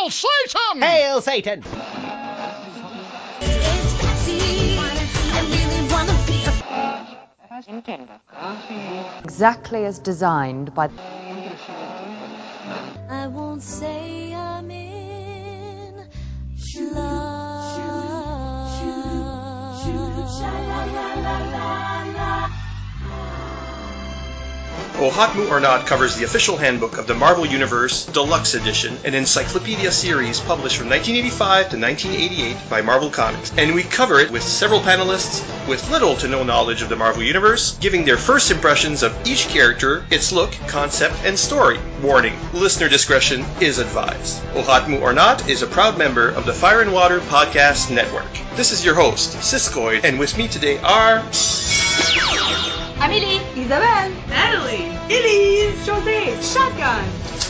Hail Satan! Hail Satan! Exactly as designed by... I won't say I'm in love. Ohatmu or Not covers the official handbook of the Marvel Universe Deluxe Edition, an encyclopedia series published from 1985 to 1988 by Marvel Comics. And we cover it with several panelists with little to no knowledge of the Marvel Universe, giving their first impressions of each character, its look, concept, and story. Warning, listener discretion is advised. Ohatmu or Not is a proud member of the Fire and Water Podcast Network. This is your host, Siskoid, and with me today are... Amélie, Isabelle, Natalie, Elise, José, Shotgun.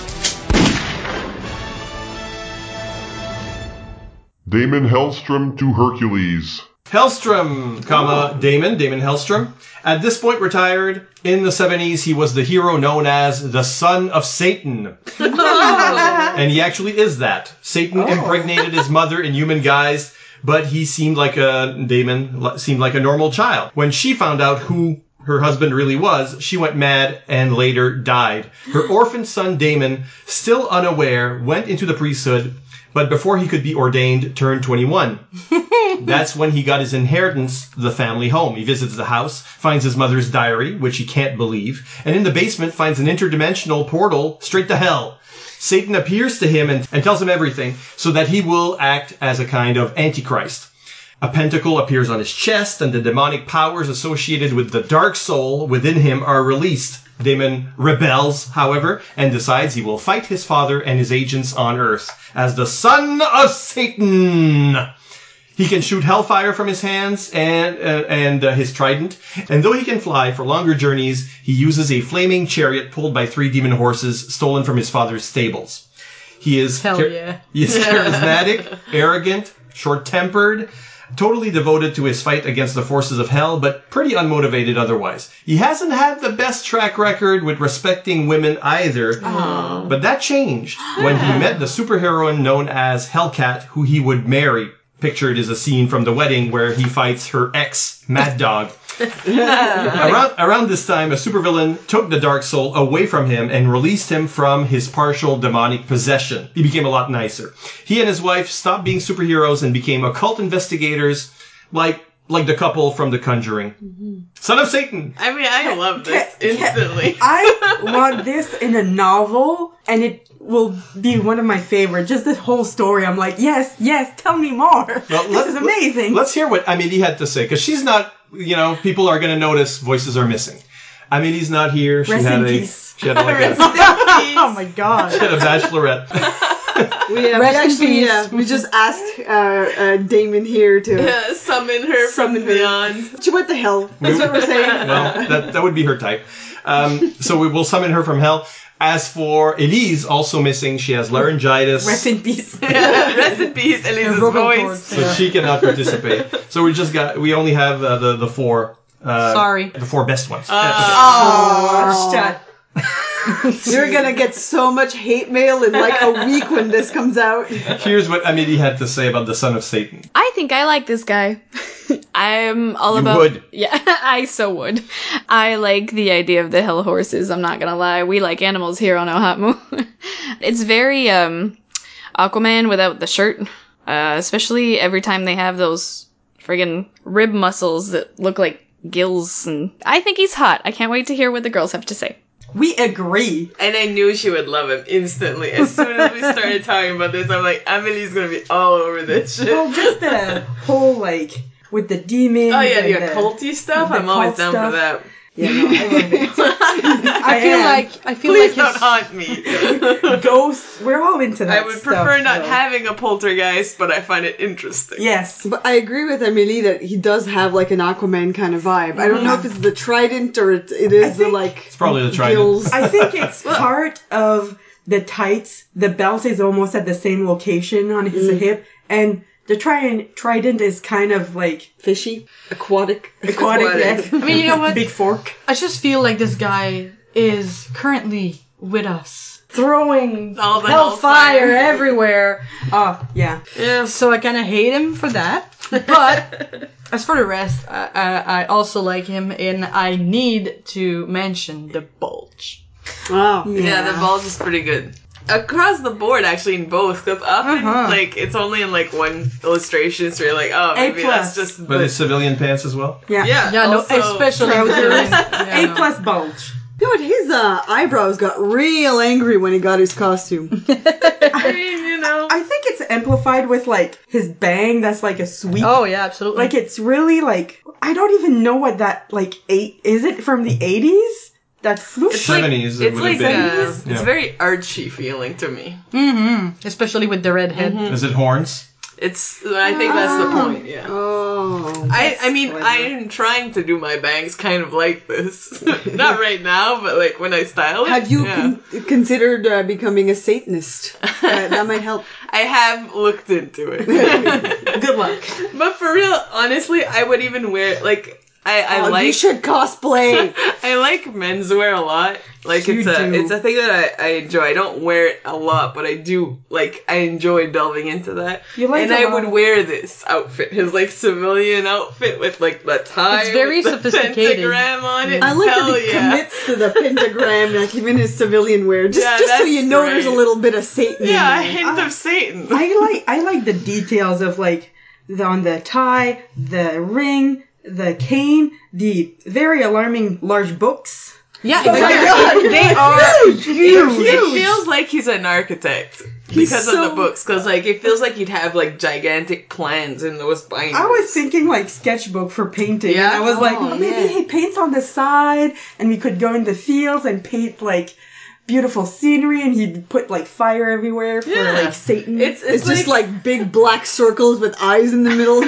Damon Hellstrom to Hercules. Hellstrom, Damon Hellstrom. At this point retired, in the 70s he was the hero known as the Son of Satan. And he actually is that. Satan impregnated his mother in human guise, but he seemed like Damon seemed like a normal child. When she found out who her husband really was, she went mad and later died. Her orphan son Damon, still unaware, went into the priesthood, but before he could be ordained, turned 21. That's when he got his inheritance, the family home. He visits the house, finds his mother's diary, which he can't believe, and in the basement finds an interdimensional portal straight to hell. Satan appears to him and tells him everything, so that he will act as a kind of antichrist. A pentacle appears on his chest, and the demonic powers associated with the dark soul within him are released. Damon rebels, however, and decides he will fight his father and his agents on Earth as the Son of Satan. He can shoot hellfire from his hands and his trident, and though he can fly for longer journeys, he uses a flaming chariot pulled by 3 demon horses stolen from his father's stables. He is He is charismatic, arrogant, short-tempered, totally devoted to his fight against the forces of hell, but pretty unmotivated otherwise. He hasn't had the best track record with respecting women either, but that changed when he met the superheroine known as Hellcat, who he would marry. Pictured is a scene from The Wedding where he fights her ex, Mad Dog. Around this time, a supervillain took the Dark Soul away from him and released him from his partial demonic possession. He became a lot nicer. He and his wife stopped being superheroes and became occult investigators, like the couple from The Conjuring. Mm-hmm. Son of Satan! I mean, I love this instantly. I want this in a novel, and it will be one of my favorites. Just this whole story, I'm like, yes, tell me more. Well, this is amazing. Let's hear what Amélie had to say, because she's not, people are going to notice voices are missing. Amelie's not here. Rest in peace. She had like oh my god. She had a bachelorette. We just asked Damon here to summon her from beyond. What the hell? That's what we're saying. Well, that would be her type. So we will summon her from hell. As for Elise, also missing, she has laryngitis. Rest in peace. Rest in peace, Elise's voice. So she cannot participate. So we only have the 4. The 4 best ones. Shut. You're gonna get so much hate mail in like a week when this comes out. Here's what Amélie had to say about the Son of Satan. I think I like this guy. I'm all about... You would. Yeah, I so would. I like the idea of the hell horses, I'm not gonna lie. We like animals here on Ohatmu. It's very Aquaman without the shirt. Especially every time they have those friggin' rib muscles that look like gills. And I think he's hot. I can't wait to hear what the girls have to say. We agree. And I knew she would love him instantly. As soon as we started talking about this, I'm like, Amelie's gonna be all over this shit. Well, just the whole, with the demons. Oh yeah, the occulty stuff? I'm always down for that. Yeah, no, I love it. I feel Please don't haunt me. Ghosts, we're all into that. I would prefer not having a poltergeist, but I find it interesting. Yes. But I agree with Amélie that he does have an Aquaman kind of vibe. I don't know if it's the trident or it is It's probably the trident. gills. I think it's part of the tights. The belt is almost at the same location on his hip, and the trident is kind of fishy, aquatic. Yes. I mean, you know what? Big fork. I just feel like this guy is currently with us. throwing All the hellfire hellfire. everywhere. Yeah. Yeah. So I kind of hate him for that. But as for the rest, I also like him, and I need to mention the bulge. Wow. Yeah, the bulge is pretty good. Across the board, actually, in both. Because often, like, it's only in, like, one illustration, so you're like, oh, maybe that's just... But his civilian pants as well? Yeah. Yeah, no, also- especially Trousers. yeah, no. A+ bulge. You know what? His eyebrows got real angry when he got his costume. I mean, you know... I think it's amplified with, like, his bang that's, like, a sweep. Oh yeah, absolutely. Like, it's really, like... I don't even know what that, like, is it from the 80s? That flute? It's like, 70s it it's would like have been. it's Yeah. very Archie feeling to me. especially with the red head. Is it horns? It's, I think that's the point, yeah. Oh. I mean, clever. I am trying to do my bangs kind of like this. Not right now, but like when I style it. Have you yeah. considered becoming a Satanist? That might help. I have looked into it. Good luck. But for real, honestly, I would even wear, like, I You like... should cosplay. I like menswear a lot. Like, You do. it's a thing that I enjoy. I don't wear it a lot, but I do, like, I enjoy delving into that. You like and a I lot. would wear this outfit, his, like, civilian outfit with, like, the tie. It's very with the sophisticated. pentagram on it. I like Hell that he yeah. commits to the pentagram, like even his civilian wear, just so that's you know there's a great. little bit of Satan. Yeah, a in there. hint of Satan. I like the details of, like, on the tie, the ring, the cane, the very alarming large books. Yeah, Oh my exactly. God, They are huge. It feels like he's an architect because of so- the books. Because, like, it feels like he'd have, like, gigantic plans in those binders. I was thinking, like, sketchbook for painting. Yeah? And I was like, Oh, maybe yeah. he paints on the side, and we could go in the fields and paint, like, beautiful scenery, and he'd put, like, fire everywhere for, Yeah. like, Satan. It's Just like big black circles with eyes in the middle.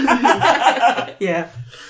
yeah.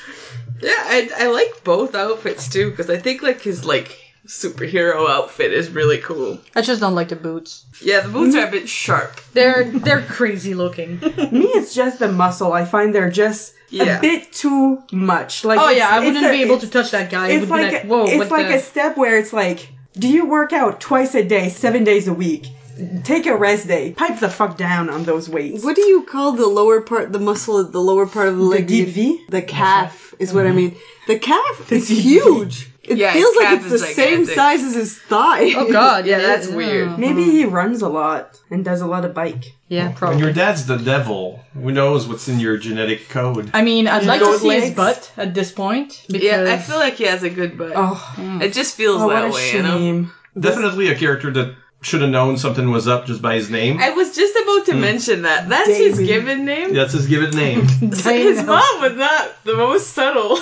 Yeah, I like both outfits too, because I think like his like superhero outfit is really cool. I just don't like the boots. Yeah, the boots are a bit sharp. They're crazy looking. Me, it's just the muscle. I find they're just Yeah. a bit too much. Like, Oh it's- yeah, I it's wouldn't a- be able it's- to touch that guy. It It's would like, be like, whoa, it's what like the... a step where it's like, do you work out twice a day, 7 days a week? Take a rest day. Pipe the fuck down on those weights. What do you call the lower part, the muscle at the lower part of the leg? deep V? The calf is what I mean. The calf is deep V. huge. It Yeah, feels his like calf it's the is same gigantic. size as his thigh. Oh god, Yeah, that's weird. Maybe he runs a lot and does a lot of bike. Yeah, When probably. your dad's the devil, who knows what's in your genetic code? I mean, I'd like to Goat see his legs. butt at this point. Because Yeah, I feel like he has a good butt. Oh, It just feels what that a way, you know? shame. Definitely a character that should have known something was up just by his name. I was just about to mention that. That's his Damon. given name. That's his given name. His mom was not the most subtle.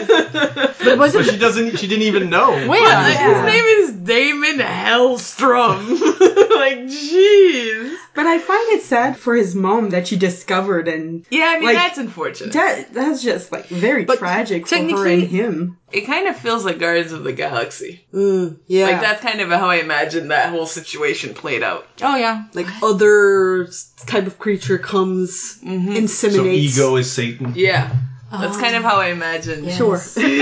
But was But it... she didn't even know. Wait, Like, Yeah. his name is Damon Hellstrom. Like, jeez. But I find it sad for his mom that she discovered, and Yeah, I mean, Like, that's unfortunate. that's just like very But tragic for her technically- and him. It kind of feels like Guardians of the Galaxy. Yeah. Like, that's kind of how I imagine that whole situation played out. Oh yeah. Like other type of creature comes, So inseminates. ego is Satan. Yeah. That's kind of how I imagine. Sure.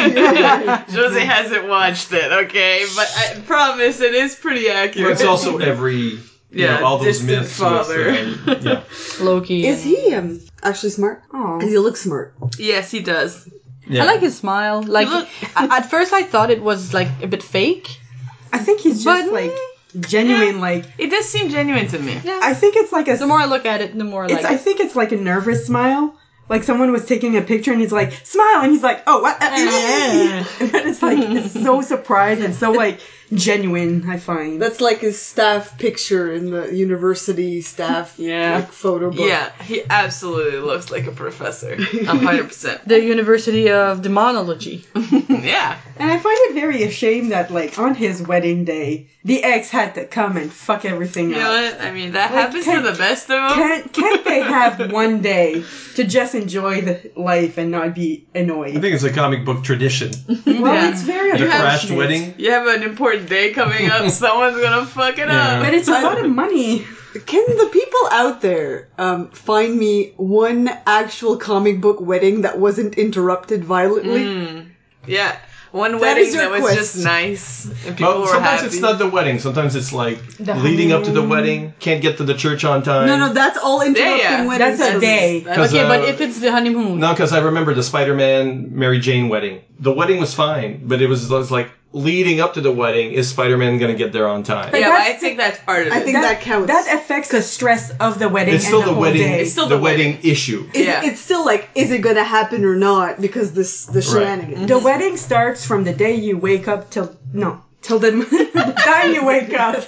Jose hasn't watched it, okay? But I promise it is pretty accurate. But it's also every, all those distant myths. father. Yeah. Loki. Is he actually smart? Oh. Because he looks smart. Yes, he does. Yeah. I like his smile. Like look- at first, I thought it was like a bit fake. I think he's just But- like genuine. Like, It does seem genuine to me. I think it's like a. The more I look at it, the more I like I it. think it's like a nervous smile. Like someone was taking a picture and he's like, smile, and he's like, oh, what? And then it's like, it's so surprised and so like genuine, I find. That's like his staff picture in the university staff like, photo book. Yeah, he absolutely looks like a professor. 100%. The University of Demonology. Yeah. And I find it very ashamed that like on his wedding day, the ex had to come and fuck everything You know up. what? I mean, that Like, happens can't- to the best of them. Can't they have one day to just enjoy the life and not be annoyed? I think it's a comic book tradition. Well, Yeah. it's very The crashed unfortunate. wedding. You have an important day coming up, someone's gonna fuck it Yeah. up. But it's a lot of money. Can the people out there find me one actual comic book wedding that wasn't interrupted violently? Yeah. one That wedding is your that was quest. just nice and people Well, were sometimes happy. it's not the wedding. Sometimes it's like leading up to the wedding, can't get to the church on time. No, that's all interrupting Yeah. weddings. That's a day. Okay, but if it's the honeymoon. No, because I remember the Spider-Man Mary Jane wedding. The wedding was fine, but it was like leading up to the wedding. Is Spider-Man going to get there on time? Yeah, but I That's- think that's part of it. I think that counts. That affects the stress of the wedding It's still and the the whole wedding. day. It's still the the wedding issue. Yeah. It's still like, is it gonna happen or not? Because the shenanigans. The wedding starts from the day you wake up till the time you wake up.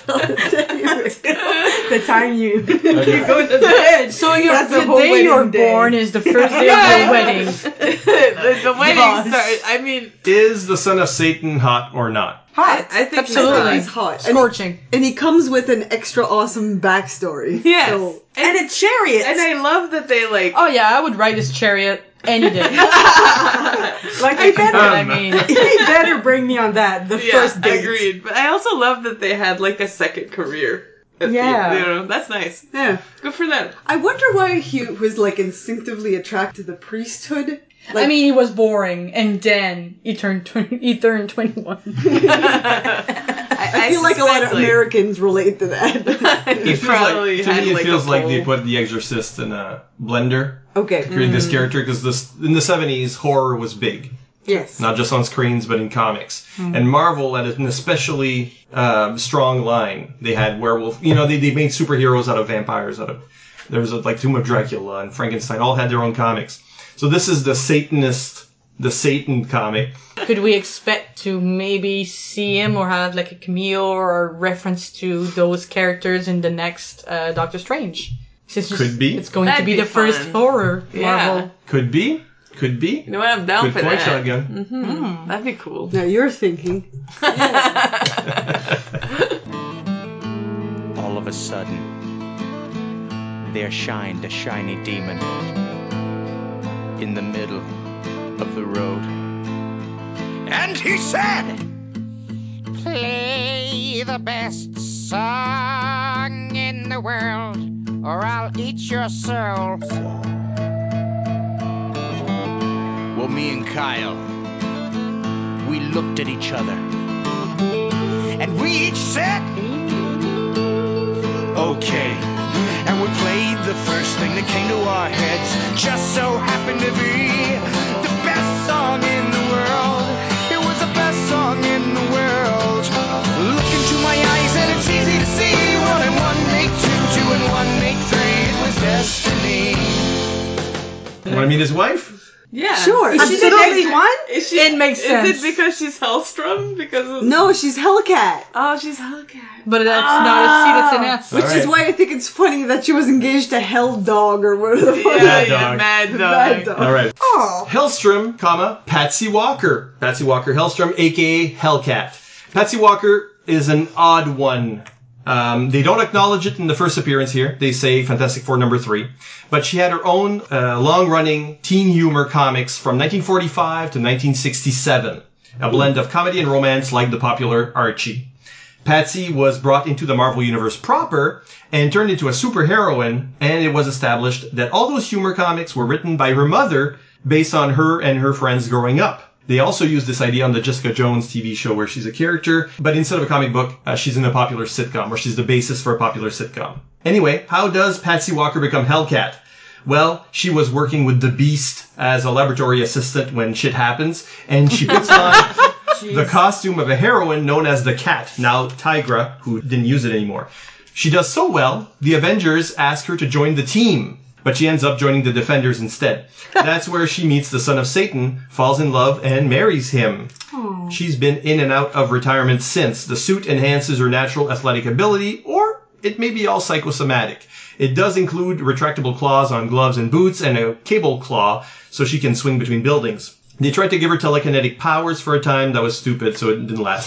The time you go to bed. So That's the the whole day wedding you're day. born is the first day of the wedding. the wedding Boss. started. I mean, Is the son of Satan hot or not? Hot. I think Absolutely. He's hot. Scorching. And he comes with an extra awesome backstory. Yes. So, And it's chariots. And I love that they like. Oh yeah, I would ride his chariot any day. like, I get what I mean. He better bring me on that the Yeah, first date. agreed. But I also love that they had like a second career. Yeah. You know, that's nice. yeah. Good for them. I wonder why he was like instinctively attracted to the priesthood. Like, I mean, he was boring, and then he turned 21. I feel like a lot of suspect, like, Americans relate to that. It feels probably like, to had, me, it like, feels a like they poll. put The Exorcist in a blender, Okay. created this character, because in the 70s, horror was big. Yes. Not just on screens, but in comics. And Marvel had an especially strong line. They had werewolf, they made superheroes out of vampires, there was like Tomb of Dracula and Frankenstein, all had their own comics. So this is the Satan comic. Could we expect to maybe see him or have like a cameo or a reference to those characters in the next Doctor Strange? Could be. It's going That'd to be be the first fun. horror Yeah. Marvel. Could be. You know what? I'm down Good for point, that. Shotgun. That'd be cool. Now you're thinking. All of a sudden, there shined a shiny demon in the middle of the road. And he said, "Play the best song in the world, or I'll eat your soul." Well, me and Kyle, we looked at each other, and we each said, "Okay." And we played the first thing that came to our heads. Just so happened to be the best song in the world. It was the best song in the world. Look into my eyes and it's easy to see. 1 and 1 make 2, 2 and 1 make 3. It was destiny. Want to meet his wife? Yeah. Sure. Is she the next one? Is she, It makes sense. Is it because she's Hellstrom? Because of... No, she's Hellcat. Oh, she's Hellcat. But that's not a C, that's an S. Which is why I think it's funny that she was engaged to Hell Dog or whatever the fuck. Mad Dog. Mad Dog. Mad Dog. All right. Oh. Hellstrom, Patsy Walker. Patsy Walker Hellstrom, a.k.a. Hellcat. Patsy Walker is an odd one. They don't acknowledge it in the first appearance here. They say Fantastic Four #3. But she had her own long-running teen humor comics from 1945 to 1967. A blend of comedy and romance like the popular Archie. Patsy was brought into the Marvel Universe proper and turned into a superheroine, and it was established that all those humor comics were written by her mother based on her and her friends growing up. They also used this idea on the Jessica Jones TV show where she's a character, but instead of a comic book, she's in a popular sitcom, or she's the basis for a popular sitcom. Anyway, how does Patsy Walker become Hellcat? Well, she was working with the Beast as a laboratory assistant when shit happens, and she puts on the costume of a heroine known as the Cat, now Tigra, who didn't use it anymore. She does so well, the Avengers ask her to join the team, but she ends up joining the Defenders instead. That's where she meets the son of Satan, falls in love, and marries him. Aww. She's been in and out of retirement since. The suit enhances her natural athletic ability, or it may be all psychosomatic. It does include retractable claws on gloves and boots and a cable claw so she can swing between buildings. They tried to give her telekinetic powers for a time. That was stupid, so it didn't last.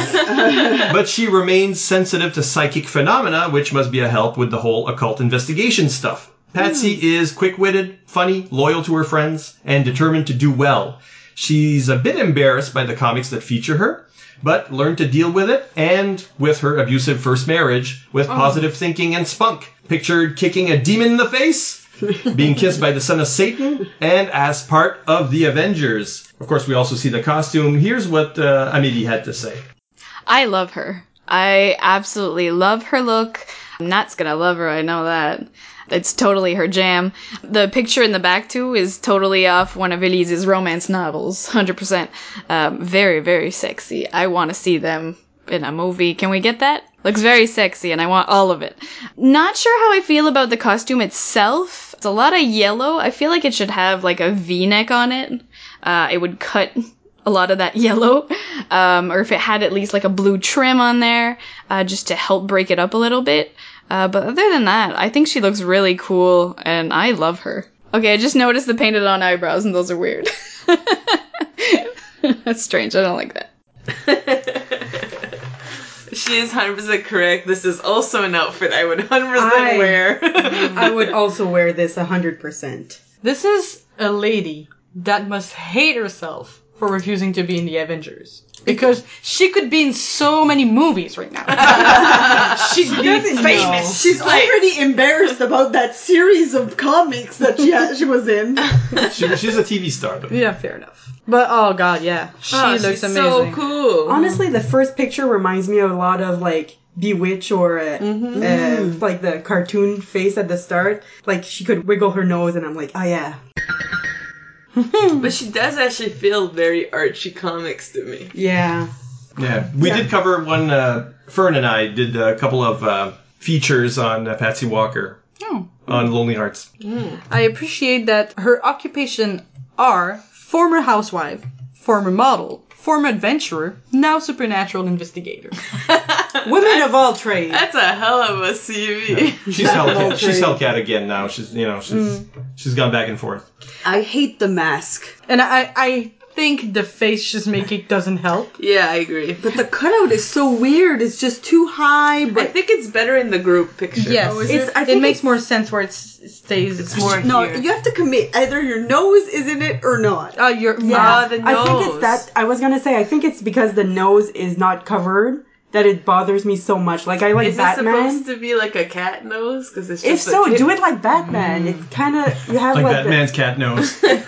But she remains sensitive to psychic phenomena, which must be a help with the whole occult investigation stuff. Patsy is quick-witted, funny, loyal to her friends, and determined to do well. She's a bit embarrassed by the comics that feature her, but learned to deal with it, and with her abusive first marriage, with positive thinking and spunk. Pictured kicking a demon in the face? being kissed by the son of Satan, and as part of the Avengers. Of course, we also see the costume. Here's what Amélie had to say. I love her. I absolutely love her look. Nat's gonna love her, I know that. It's totally her jam. The picture in the back, too, is totally off one of Elise's romance novels. 100%. Very, very sexy. I want to see them in a movie. Can we get that? Looks very sexy, and I want all of it. Not sure how I feel about the costume itself. It's a lot of yellow. I feel like it should have, like, a V-neck on it. It would cut a lot of that yellow. Or if it had at least, like, a blue trim on there, just to help break it up a little bit. But other than that, I think she looks really cool, and I love her. Okay, I just noticed the painted on eyebrows, and those are weird. That's strange. I don't like that. She is 100% correct. This is also an outfit I would 100% wear. I would also wear this 100%. This is a lady that must hate herself for refusing to be in the Avengers. Because she could be in so many movies right now. She's famous. She's already embarrassed about that series of comics that she was in. She's a TV star, though. Yeah, fair enough. But, oh god, yeah. She looks she's amazing. so cool. Honestly, the first picture reminds me of a lot of, like, Bewitch or, like, the cartoon face at the start. Like, she could wiggle her nose, and I'm like, oh, yeah. But she does actually feel very Archie Comics to me. Yeah. Yeah, we did cover one, Fern and I did a couple of features on Patsy Walker on Lonely Hearts. I appreciate that her occupation are former housewife, former model, former adventurer, now supernatural investigator. Women of all trades. That's a hell of a CV. She's Hellcat. She's Hellcat again now. She's gone back and forth. I hate the mask. And I think the face she's making doesn't help. Yeah, I agree. But the cutout is so weird. It's just too high. I But think it's better in the group picture. Yes, I think it makes more sense where it stays. It's more no, here. you have to commit. Either your nose is in it or not. the nose. I think it's that. I was gonna say, I think it's because the nose is not covered that it bothers me so much. Like, I like Is Batman. it supposed to be like a cat nose? Because it's just If so, a tip. do it like Batman. It's kind of, you have Like like Batman's cat nose. no,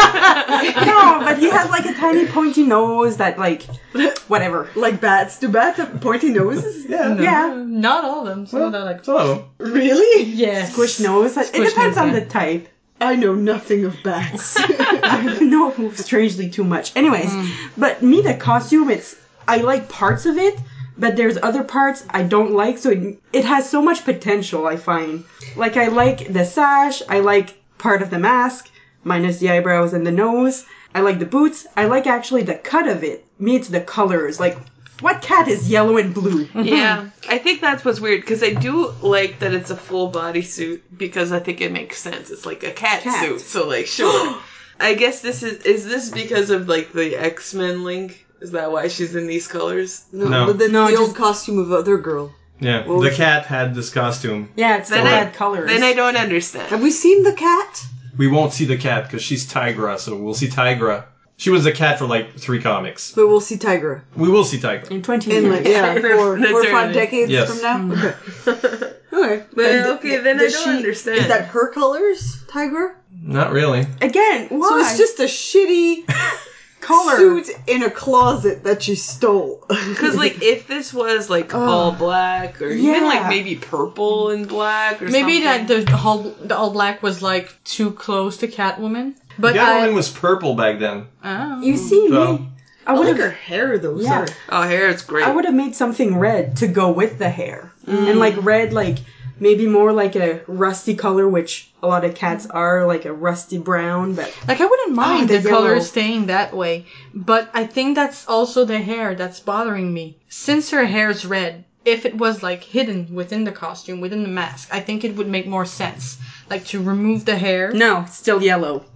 but he has like a tiny pointy nose that like, whatever. Like bats. Do bats have pointy noses? Yeah. Not all of them. Some of them are like Some of them. Really? yes. Squish nose. It Squish depends nose, on yeah. the type. I know nothing of bats. I know strangely too much. Anyways, but me, the costume, I like parts of it, but there's other parts I don't like, so it has so much potential, I find. Like, I like the sash, I like part of the mask, minus the eyebrows and the nose. I like the boots, I like actually the cut of it. Me, it's the colors. Like, what cat is yellow and blue? Yeah, I think that's what's weird, because I do like that it's a full body suit, because I think it makes sense. It's like a cat. suit, so like, sure. I guess this is this because of like the X-Men link? Is that why she's in these colors? No. But then the old costume of other girl. Yeah, the cat had this costume. Yeah, it's the red colors. Then I don't understand. Have we seen the cat? We won't see the cat because she's Tigra, so we'll see Tigra. She was the cat for like 3 comics. But we'll see Tigra. We will see Tigra. In 20 years. In like, yeah, 4 or 5 decades Yes. from now? Okay. Okay. Then I does don't understand. Is that her colors, Tigra? Not really. Again, why? So it's just a shitty color. suit in a closet that she stole. Because, like, if this was, like, all black, or even, like, maybe purple and black, or Maybe something. that the all black was like too close to Catwoman. But Catwoman was purple back then. You see So- me. I like her hair, though. Yeah. Sorry. Oh, hair is great. I would have made something red to go with the hair. And like red, like maybe more like a rusty color, which a lot of cats are, like a rusty brown, but like I wouldn't mind the the color yellow. staying that way. But I think that's also the hair that's bothering me. Since her hair's red, if it was like hidden within the costume, within the mask, I think it would make more sense. Like to remove the hair. no, it's still yellow.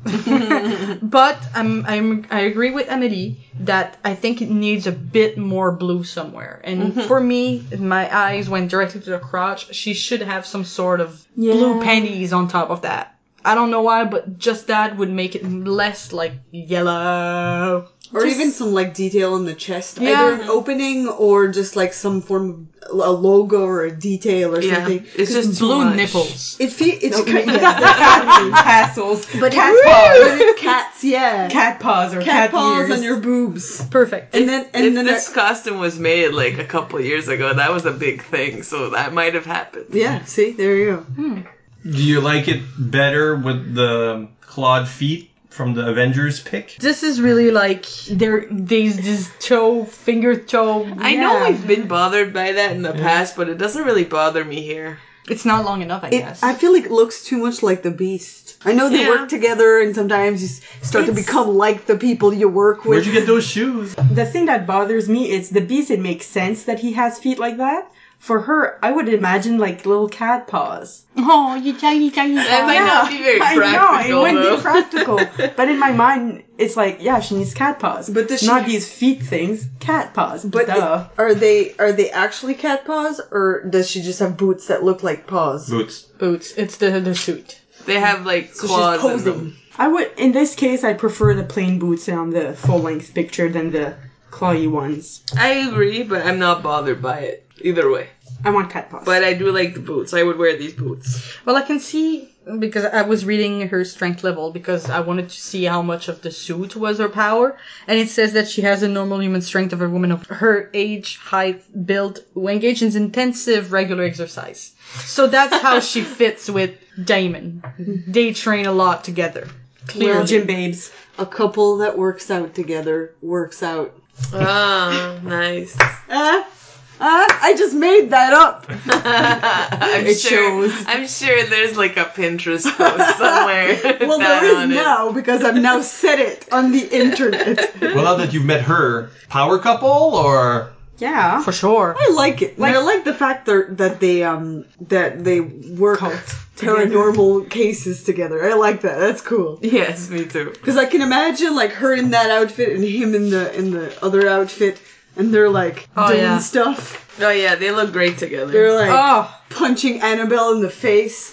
But I agree with Amélie that I think it needs a bit more blue somewhere. And for me, my eyes went directly to the crotch. She should have some sort of blue panties on top of that. I don't know why, but just that would make it less like yellow. Or even some like detail in the chest, Yeah. either an opening or just like some form of a logo or a detail or something. It's just Blue too much. nipples. It's Tassels. but cat but paws. it's cats, yeah. Cat paws or Cat cat, paws ears. on your boobs. Perfect. And then If then this costume was made like a couple years ago, that was a big thing, so that might have happened. yeah, see, there you go. Do you like it better with the clawed feet from the Avengers pick? This is really like these finger toe. I know we've been bothered by that in the past, but it doesn't really bother me here. It's not long enough, I guess. I feel like it looks too much like the Beast. I know they Yeah. work together and sometimes you start to become like the people you work with. Where'd you get those shoes? The thing that bothers me is the Beast. It makes sense that he has feet like that. For her, I would imagine like little cat paws. Oh, you tiny That paws. might not be very I know, practical, it wouldn't though. be practical. But in my mind, it's like, yeah, she needs cat paws. But does she- not these feet things, cat paws. But duh. are they actually cat paws, or does she just have boots that look like paws? Boots. Boots. It's the suit. They have like So claws she's in them. posing. I would, in this case, I prefer the plain boots on the full-length picture than the clawy ones. I agree, but I'm not bothered by it either way. I want cat paws. But I do like the boots. I would wear these boots. Well, I can see, because I was reading her strength level, because I wanted to see how much of the suit was her power, and it says that she has a normal human strength of a woman of her age, height, build, who engages in intensive regular exercise. So that's how she fits with Damon. They train a lot together. Little gym babes. A couple that works out together works out. Ah, nice. I just made that up. I'm sure there's like a Pinterest post somewhere. with Well, that there is on it. now because I've now said it on the internet. Well, now that you've met her, power couple or Yeah. For sure. I like it. I like the fact that they work paranormal cases together. I like that. That's cool. Yes, me too. Because I can imagine like her in that outfit and him in the other outfit, and they're like doing yeah. stuff. Oh yeah, they look great together. They're like Oh, punching Annabelle in the face.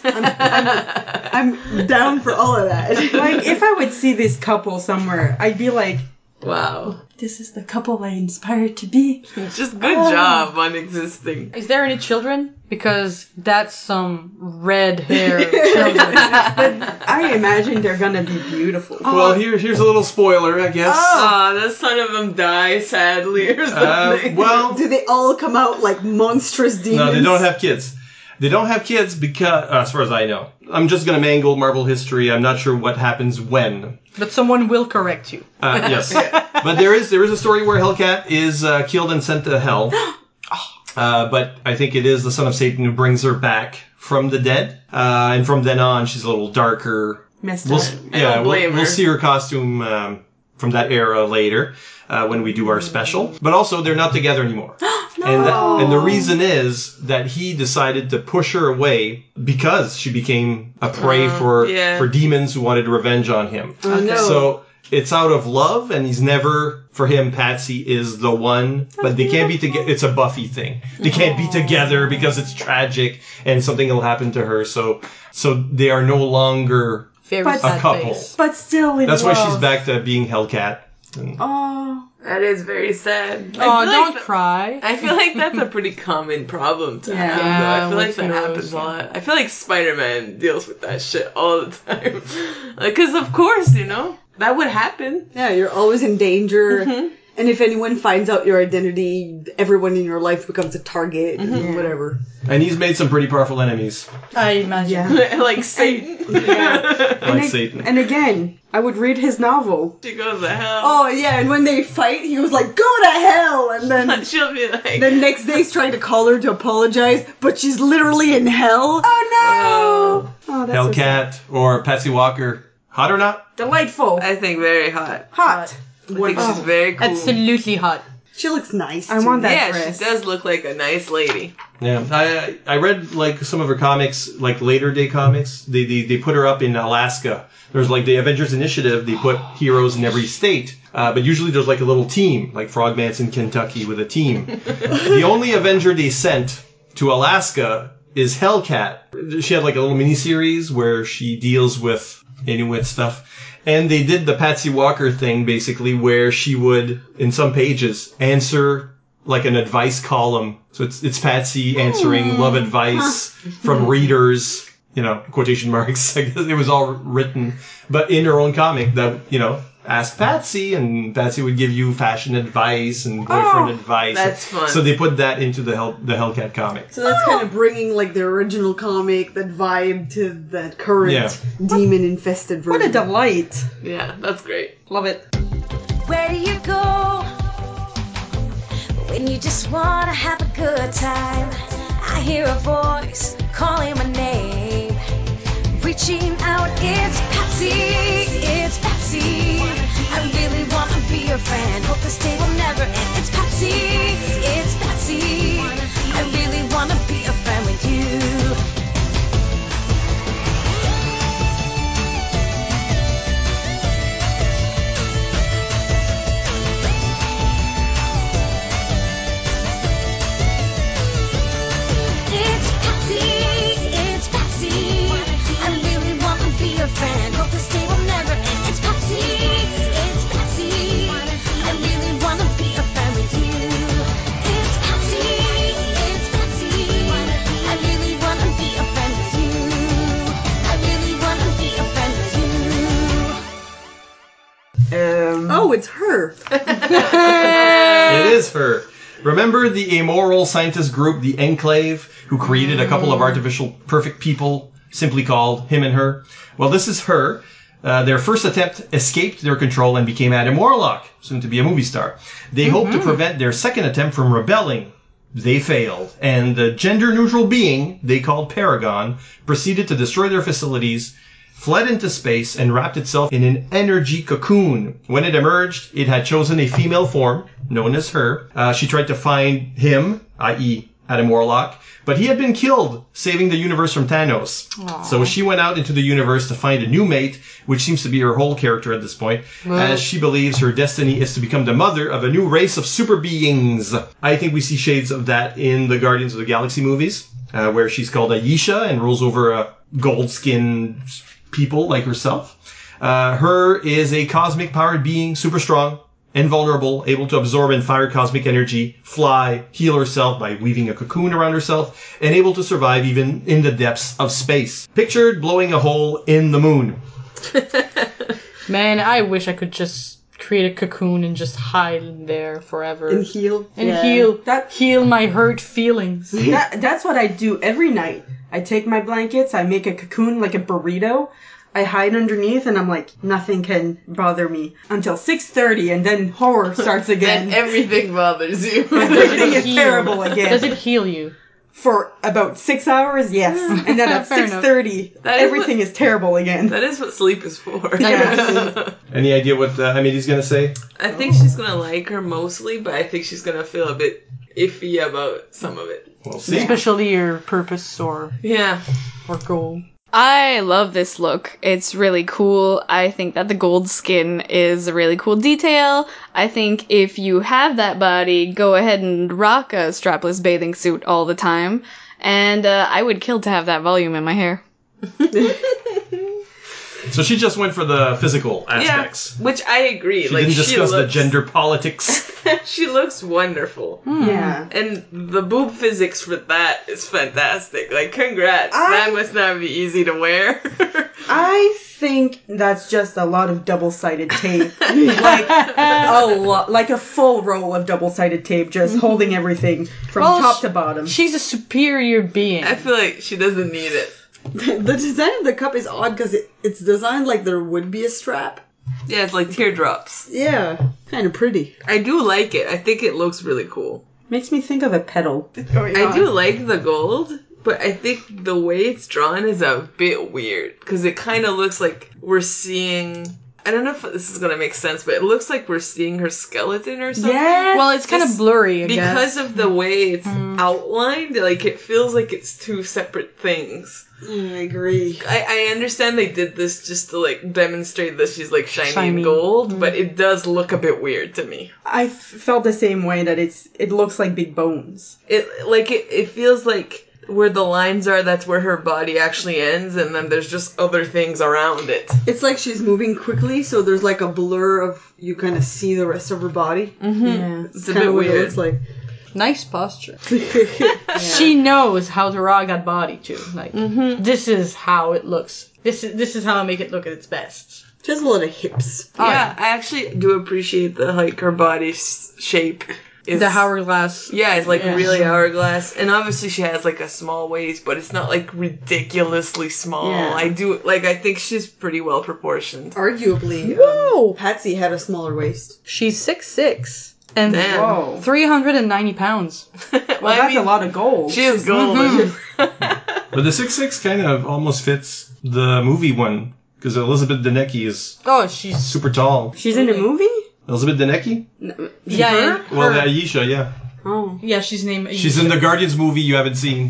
I'm down for all of that. Like, if I would see this couple somewhere, I'd be like, Wow. this is the couple I inspired to be. Just good job on existing. is there any children? Because that's some red hair children. I imagine they're gonna be beautiful. well, here's a little spoiler, I guess. Oh, does some of them die sadly or something? Well, Do they all come out like monstrous demons? no, they don't have kids. They don't have kids because, as far as I know, I'm just gonna mangle Marvel history. I'm not sure what happens when. But someone will correct you. Yes, but there is a story where Hellcat is killed and sent to hell. But I think it is the son of Satan who brings her back from the dead. And from then on, she's a little darker. Messed We'll, up. don't blame her. we'll see her costume from that era later when we do our special. But also, they're not together anymore. And the reason is that he decided to push her away because she became a prey for demons who wanted revenge on him. Oh, no. So it's out of love, and he's never, for him, Patsy is the one. But they can't be together. It's a Buffy thing. They can't be together because it's tragic and something will happen to her. So they are no longer Very But- sad a couple. face. But still in That's love. why she's back to being Hellcat. Oh. That is very sad. Oh, don't cry. I feel like that's a pretty common problem to have. Yeah, Though. I feel like with that heroes, happens a lot. I feel like Spider-Man deals with that shit all the time. Because of course, that would happen. Yeah, you're always in danger. And if anyone finds out your identity, everyone in your life becomes a target and whatever. And he's made some pretty powerful enemies, I imagine. Yeah. Like Satan. like Satan. And again, I would read his novel. She goes to hell. Oh yeah, and when they fight, he was like, "Go to hell!" And then She'll be like, the next day he's trying to call her to apologize, but she's literally in hell. oh. Oh, that's so sad. Hellcat or Patsy Walker. Hot or not? Delightful. I think very hot. Hot. I think she's very cool. Absolutely hot. She looks nice. I too. want that Yeah, dress. she does look like a nice lady. Yeah, I read like some of her comics, like later day comics. They put her up in Alaska. There's like the Avengers Initiative. They put heroes in every state, but usually there's like a little team, like Frogman's in Kentucky with a team. The only Avenger they sent to Alaska is Hellcat. She had like a little mini-series where she deals with Inuit stuff. And they did the Patsy Walker thing, basically, where she would, in some pages, answer like an advice column. So it's Patsy answering love advice from readers, quotation marks. I guess it was all written, but in her own comic that, ask Patsy, and Patsy would give you fashion advice and boyfriend advice. That's fun. So they put that into the Hellcat comic. So that's kind of bringing like the original comic, that vibe, to that current demon-infested version. What a delight. Yeah, that's great. Love it. Where do you go when you just wanna have a good time? I hear a voice calling my name, reaching out. It's Patsy, it's Patsy. I really wanna be your friend. Hope this day will never end. It's Patsy, it's Patsy. I really wanna be a friend with you. Friend, hope this day will never end. It's Patsy, it's Patsy. I really wanna be a friend with you. It's Patsy, it's Patsy. I really wanna be a friend with you. I really wanna be a friend with you. Oh, it's her. It is her. Remember the amoral scientist group, the Enclave, who created a couple of artificial perfect people simply called Him and Her? Well, this is her. Their first attempt escaped their control and became Adam Warlock, soon to be a movie star. They hoped to prevent their second attempt from rebelling. They failed, and the gender-neutral being they called Paragon proceeded to destroy their facilities, fled into space, and wrapped itself in an energy cocoon. When it emerged, it had chosen a female form, known as her. She tried to find him, i.e. Adam Warlock, but he had been killed, saving the universe from Thanos. Aww. So she went out into the universe to find a new mate, which seems to be her whole character at this point, as she believes her destiny is to become the mother of a new race of super beings. I think we see shades of that in the Guardians of the Galaxy movies, where she's called Ayesha and rules over gold-skinned people like herself. Her is a cosmic-powered being, super strong, invulnerable, able to absorb and fire cosmic energy, fly, heal herself by weaving a cocoon around herself, and able to survive even in the depths of space. Pictured blowing a hole in the moon. Man, I wish I could just create a cocoon and just hide in there forever. And heal. And Yeah. heal my hurt feelings. That's what I do every night. I take my blankets, I make a cocoon like a burrito, I hide underneath, and I'm like, nothing can bother me until 6:30, and then horror starts again. And everything bothers you. Everything is terrible again. Does it heal you? For about 6 hours, yes. And then at Fair enough. 6:30, everything is terrible again. That is what sleep is for. Any idea what Amity's gonna say? I think she's gonna like her mostly, but I think she's gonna feel a bit iffy about some of it. We'll see. Especially your purpose or goal. I love this look. It's really cool. I think that the gold skin is a really cool detail. I think if you have that body, go ahead and rock a strapless bathing suit all the time. And I would kill to have that volume in my hair. So she just went for the physical aspects. Yeah, which I agree. She didn't discuss the gender politics. She looks wonderful. Yeah. And the boob physics for that is fantastic. Like, congrats. That must not be easy to wear. I think that's just a lot of double-sided tape. Like a lot, like a full roll of double-sided tape, just holding everything from top to bottom. She's a superior being. I feel like she doesn't need it. The design of the cup is odd because it's designed like there would be a strap. Yeah, it's like teardrops. Yeah, kind of pretty. I do like it. I think it looks really cool. Makes me think of a petal. I do like the gold, but I think the way it's drawn is a bit weird because it kind of looks like we're seeing... I don't know if this is going to make sense, but it looks like we're seeing her skeleton or something. Yeah. Well, it's kind of blurry, I guess. Because of the way it's outlined, like, it feels like it's two separate things. I agree. I understand they did this just to, like, demonstrate that she's, like, shiny. Gold, but it does look a bit weird to me. I felt the same way, that it looks like big bones. It feels like where the lines are, that's where her body actually ends, and then there's just other things around it. It's like she's moving quickly, so there's like a blur of you kind of see the rest of her body. Mm-hmm. Yeah, It's a kinda bit what it weird. looks like. Nice posture. She knows how to rock that body too. Like this is how it looks. This is how I make it look at its best. She has a lot of hips. Yeah, I actually do appreciate the like her body shape. Is, The hourglass. Yeah, it's like Yeah. really hourglass, and obviously she has like a small waist, but it's not like ridiculously small. Yeah. I think she's pretty well proportioned. Arguably, Whoa! Patsy had a smaller waist. She's 6'6" and Damn. Whoa. 390 pounds. Well, Well, that's a lot of gold. She is golden. But the 6'6" kind of almost fits the movie one, because Elizabeth Debicki is Oh, she's super tall. She's in a movie? Elizabeth Debicki? yeah. Well, her. Aisha, yeah. Oh. Yeah, she's named. She's in the Guardians movie you haven't seen.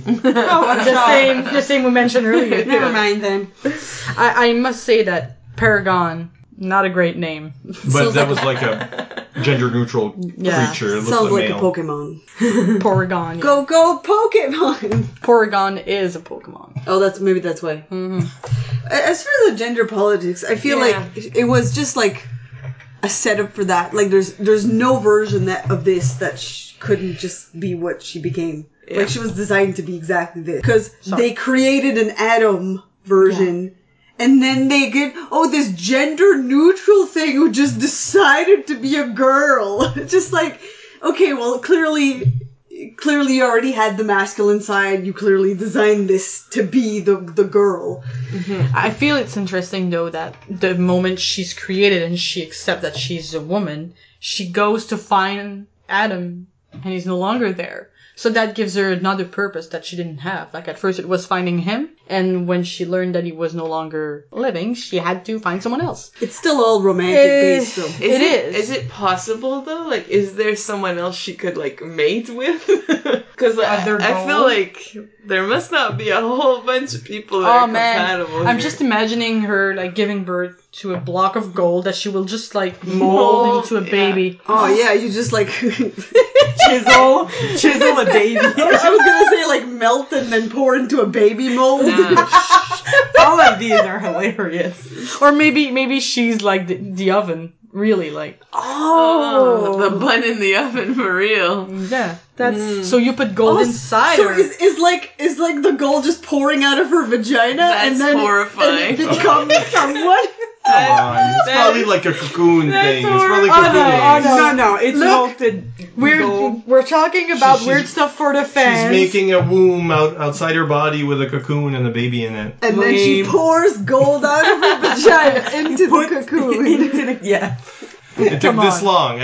the same we mentioned earlier. Never mind then. I must say that Paragon, not a great name. But that was like a gender-neutral creature. It looks Sounds like male. a Pokemon. Porygon. Yeah. Go Pokemon! Porygon is a Pokemon. Oh, maybe that's why. Mm-hmm. As for the gender politics, I feel Yeah. like it was just like a setup for that. Like there's no version of this that couldn't just be what she became. Yeah. Like she was designed to be exactly this. Because they created an Adam version. And then they get, this gender neutral thing who just decided to be a girl. Just like, okay, well, clearly you already had the masculine side. You clearly designed this to be the girl. I feel it's interesting though that the moment she's created and she accepts that she's a woman, she goes to find Adam and he's no longer there. So that gives her another purpose that she didn't have. Like at first it was finding him, and when she learned that he was no longer living, she had to find someone else. It's still all romantic based though. It is. Is it possible though? Like, is there someone else she could like mate with? Because I feel like there must not be a whole bunch of people that are compatible. I'm here. just imagining her like giving birth to a block of gold that she will just like mold into a baby. Oh yeah, you just like Chisel a baby. I was gonna say like melt and then pour into a baby mold. All of these are hilarious. Or maybe she's like the oven. Really, like the bun in the oven for real. yeah. That's so you put gold inside So her. is like the gold just pouring out of her vagina and That's then horrifying. and it becomes someone? Come on. It's probably like a cocoon thing. It's probably cocoon. No, it's melted gold. We're talking about She's- weird stuff for the She's fans. making a womb outside her body with a cocoon and a baby in it. And then she pours gold out of her vagina into the cocoon. Yeah. It took Come this on. long.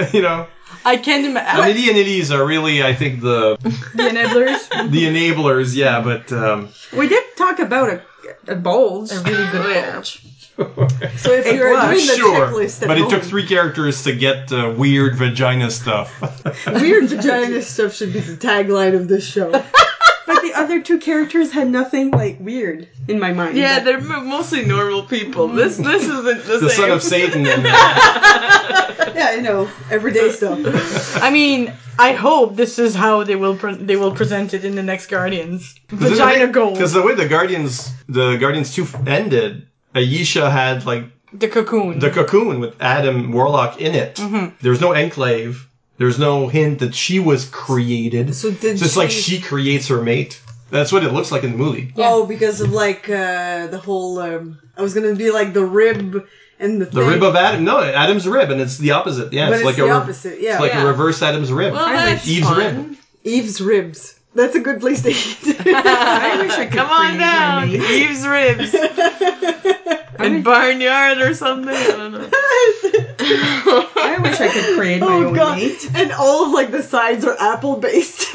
I can't The imagine nitty-nitties are really, I think, the the enablers. enablers, yeah, but We did talk about a bulge. A really good Yeah. bulge. So if you're doing the sure. checklist at But it home, took 3 characters to get weird vagina stuff. weird vagina stuff should be the tagline of this show. But the other two characters had nothing like weird in my mind. Yeah, But- they're mostly normal people. This isn't the The same. son of Satan. And, Yeah, I know. Everyday stuff. I mean, I hope this is how they will present it in the next Guardians. Vagina gold. Because the way the Guardians 2 ended, Aisha had like The cocoon. the cocoon with Adam Warlock in it. There's no enclave. There's no hint that she was created. So it's like she creates her mate. That's what it looks like in the movie. Oh, because of like the whole. I was gonna be like the rib and the The thing. rib of Adam. No, Adam's rib, and it's the opposite. Yeah, But it's like the a opposite, yeah. It's like Yeah. a reverse Adam's rib. Well, that's Eve's fun. rib. Eve's ribs. That's a good place to eat. I wish I could Come on create my down, mate. Eve's ribs and Barnyard or something. I don't know. I wish I could create my Oh own god! mate. And all of like the sides are apple based.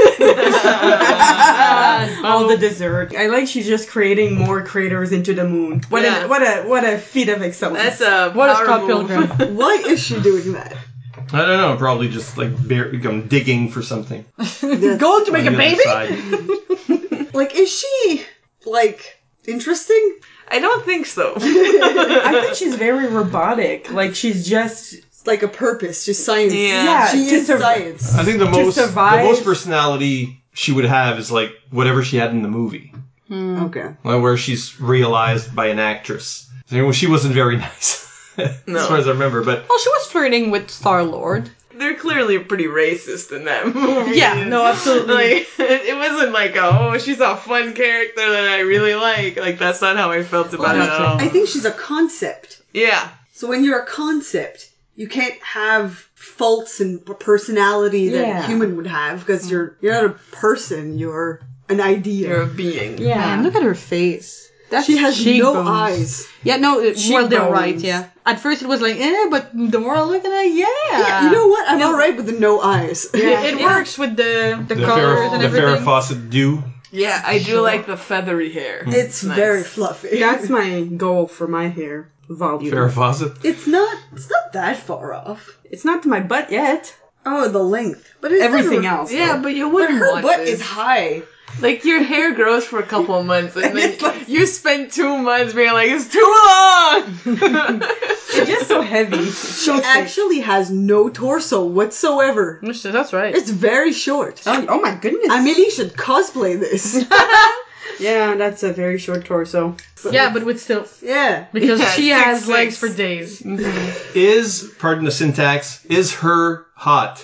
All the dessert. I like she's just creating more craters into the moon. What Yeah. what a feat of excellence. That's a What is power Scott move. Pilgrim? Why is she doing that? I don't know. Probably just like digging for something. Gold to make a On the other baby? side. Like, is she like interesting? I don't think so. I think she's very robotic. Like she's just It's like a purpose, just science. Yeah. Yeah, she to is survive. science. I think the To most survive- personality she would have is like whatever she had in the movie, Okay. where she's realized by an actress. So she wasn't very nice, as far as I remember. But Well, she was flirting with Star-Lord. They're clearly pretty racist in that movie. Yeah, no, absolutely. Like, it wasn't like, oh, she's a fun character that I really like. Like, that's not how I felt about it at all. I think she's a concept. Yeah. So when you're a concept, you can't have faults and personality that a human would have because you're not a person. You're an idea. You're a being. Yeah. Man, look at her face. That's She has no cheekbones. eyes. Yeah, no, well, they're Cheekbones. right, yeah. At first it was like, but the more I look at it, Yeah, you know what? I'm alright with the no eyes. It works with the the colors and Farrah everything. Fawcett do. Yeah, I do like the feathery hair. It's Nice. very fluffy. That's my goal for my hair volume. Farrah Fawcett. It's not that far off. It's not to my butt yet. Oh, the length. But it's Everything never- else. Yeah, though. but you But wouldn't her want butt this. is high. Like, your hair grows for a couple of months, and then It's like- you spend 2 months being like, it's too long! It's just so heavy. She actually has no torso whatsoever. That's right. It's very short. Oh my goodness. I maybe should cosplay this. Yeah, that's a very short torso. Yeah, but with still, Yeah. because Yeah, she 6'6". has legs for days. Is, pardon the syntax, is her hot?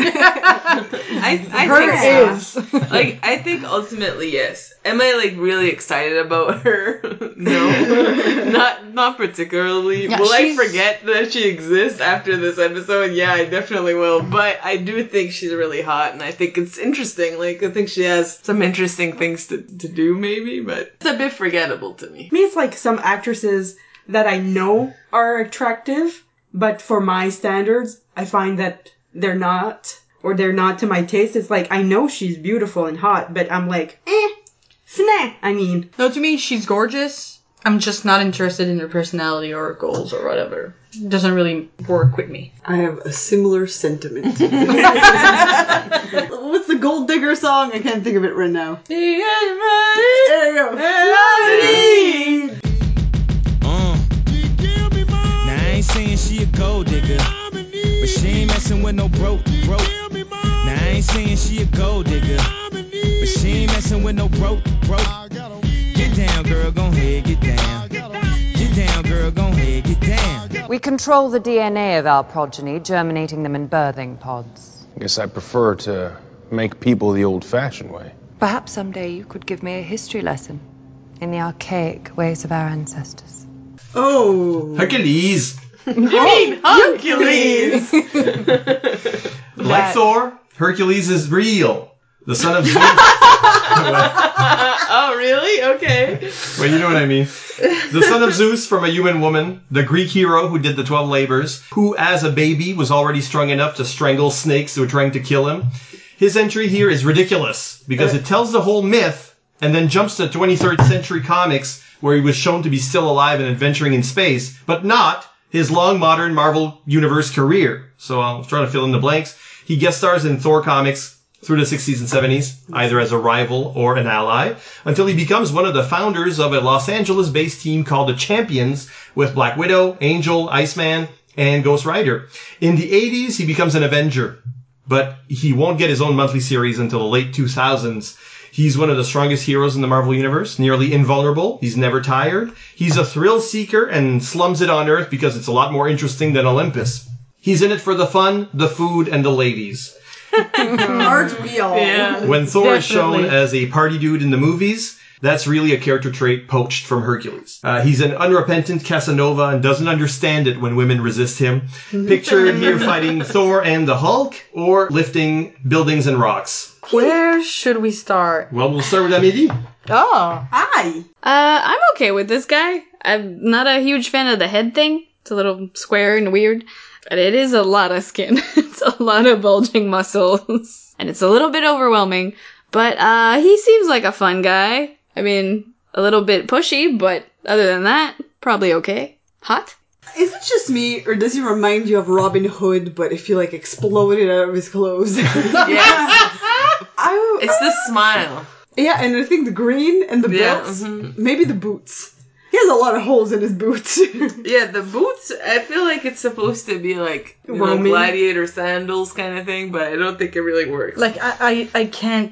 I think so. Like, I think ultimately, yes. Am I, like, really excited about her? No. Not particularly. Yeah, will I she's- forget that she exists after this episode? Yeah, I definitely will. But I do think she's really hot, and I think it's interesting. Like, I think she has some interesting things to do, maybe, but it's a bit forgettable to me. To me, it's like some actresses that I know are attractive, but for my standards, I find that they're not, or they're not to my taste. It's like, I know she's beautiful and hot, but I'm like, sneh. I mean, No, to me, she's gorgeous. I'm just not interested in her personality or her goals or whatever. It doesn't really work with me. I have a similar sentiment. What's the Gold Digger song? I can't think of it right now. There you go. Now I ain't saying she a gold digger, but she ain't messing with no broke. Now I ain't saying she a gold digger, but she ain't messing with no broke. Get down, girl, gon' ahead, get down. Get down, girl, gon' ahead, get down. We control the DNA of our progeny, germinating them in birthing pods. I guess I prefer to make people the old-fashioned way. Perhaps someday you could give me a history lesson in the archaic ways of our ancestors. Oh. Hercules. You mean Hercules? Like Thor, Hercules is real. The son of Zeus. Oh, really? Okay. Well, you know what I mean. The son of Zeus from a human woman, the Greek hero who did the 12 labors, who as a baby was already strong enough to strangle snakes who were trying to kill him. His entry here is ridiculous because it tells the whole myth and then jumps to 23rd century comics where he was shown to be still alive and adventuring in space, but not his long modern Marvel Universe career. So I'll try to fill in the blanks. He guest stars in Thor comics through the 60s and 70s, either as a rival or an ally, until he becomes one of the founders of a Los Angeles-based team called the Champions with Black Widow, Angel, Iceman, and Ghost Rider. In the 80s, he becomes an Avenger, but he won't get his own monthly series until the late 2000s. He's one of the strongest heroes in the Marvel Universe, nearly invulnerable. He's never tired. He's a thrill seeker and slums it on Earth because it's a lot more interesting than Olympus. He's in it for the fun, the food, and the ladies. Aren't we all? Yeah. When Thor is shown Definitely. as a party dude in the movies, that's really a character trait poached from Hercules. He's an unrepentant Casanova and doesn't understand it when women resist him. Pictured here fighting Thor and the Hulk, or lifting buildings and rocks. Where should we start? Well, we'll start with Amélie. Oh. Hi. I'm okay with this guy. I'm not a huge fan of the head thing. It's a little square and weird. But it is a lot of skin. It's a lot of bulging muscles. And it's a little bit overwhelming. But he seems like a fun guy. I mean, a little bit pushy, but other than that, probably okay. Hot? Is it just me, or does he remind you of Robin Hood, but if you like exploded out of his clothes? Yes. It's the smile. Yeah, and I think the green and the Yeah, belts, maybe the boots. He has a lot of holes in his boots. Yeah, the boots, I feel like it's supposed to be like, you know, Roman. gladiator sandals kind of thing, but I don't think it really works. Like, I can't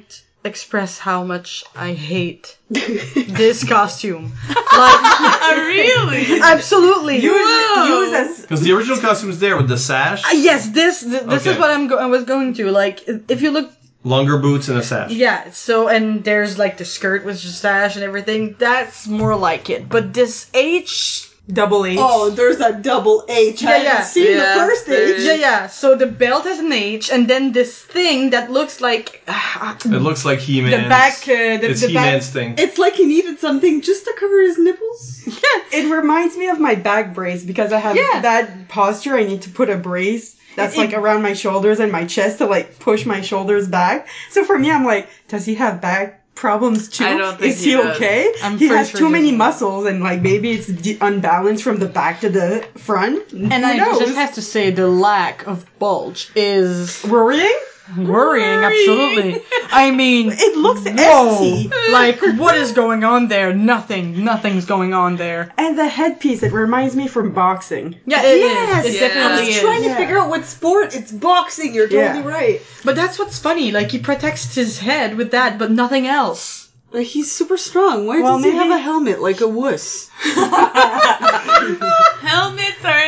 express how much I hate this costume. Like, Really? absolutely. Use as Because the original costume is there with the sash, Yes, this is Okay. what I was going to. Like, if you look, longer boots, and a sash. yeah, so, and there's like the skirt with the sash and everything, that's more like it. But this H, double H. Oh, there's a double H. I Yeah, haven't seen yeah, the first there H. yeah, so the belt has an H, and then this thing that looks like, It looks like He-Man's. the back, It's the He-Man's back, thing. It's like he needed something just to cover his nipples. It reminds me of my back brace because I have Yeah. that posture. I need to put a brace that's like around my shoulders and my chest to like push my shoulders back. So for me, I'm like, does he have back problems too? I don't think Is he he does. okay? I'm He pretty has sure too he many doesn't. muscles and like maybe it's unbalanced from the back to the front. and Who I knows? just have to say the lack of bulge is worrying. worrying, absolutely. I mean, It looks whoa, empty. like, what is going on there? Nothing's going on there. And the headpiece, it reminds me from boxing. Yeah, it Yes, is. It yeah. definitely I was is. trying to Yeah. figure out what sport. It's boxing. You're totally Yeah. right. But that's what's funny. Like, he protects his head with that, but nothing else. Like, he's super strong. Why Well, does he maybe- have a helmet like a wuss? Helmets are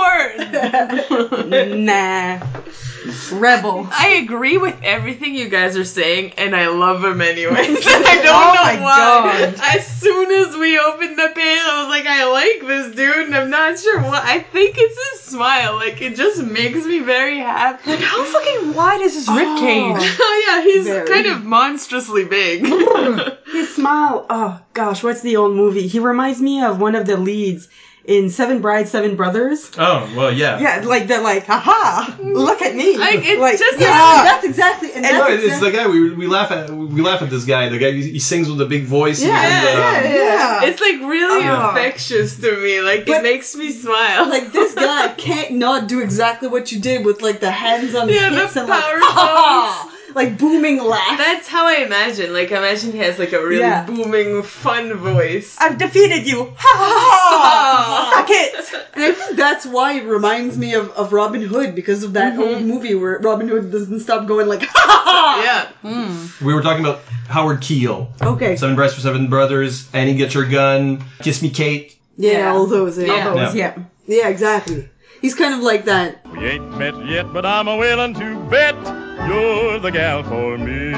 important. Nah. Rebel. I agree with everything you guys are saying, and I love him anyways. I don't Oh know my why. God. As soon as we opened the page, I was like, I like this dude, and I'm not sure what. I think it's his smile. Like, it just makes me very happy. Like, how fucking wide is his ribcage? Oh yeah, he's Very. kind of monstrously big. His smile. Oh gosh, what's the old movie? He reminds me of one of the leads in Seven Brides, Seven Brothers. Oh, well, yeah. Yeah, like they're like, haha, look at me. Like, it's just yeah. That's exactly. And No, that's it's the guy we laugh at this guy. The guy he sings with a big voice. Yeah, and, yeah. It's like really Oh. infectious to me. Like, But- it makes me smile. like this guy can't not do exactly what you did with like the hands on the Yeah, the hips and like power ha ha, like booming laugh. That's how I imagine. Like, imagine he has like a really Yeah. booming, fun voice. I've defeated you. Ha ha ha. Suck it. And I think that's why it reminds me of Robin Hood because of that old movie where Robin Hood doesn't stop going like ha ha ha. Yeah. we were talking about Howard Keel. Okay. Seven Brides for Seven Brothers, Annie Get Your Gun, Kiss Me Kate. Yeah, all those. Yeah. Those, yeah. Yeah, exactly. He's kind of like that. We ain't met yet, but I'm a willing to bet you're the gal for me.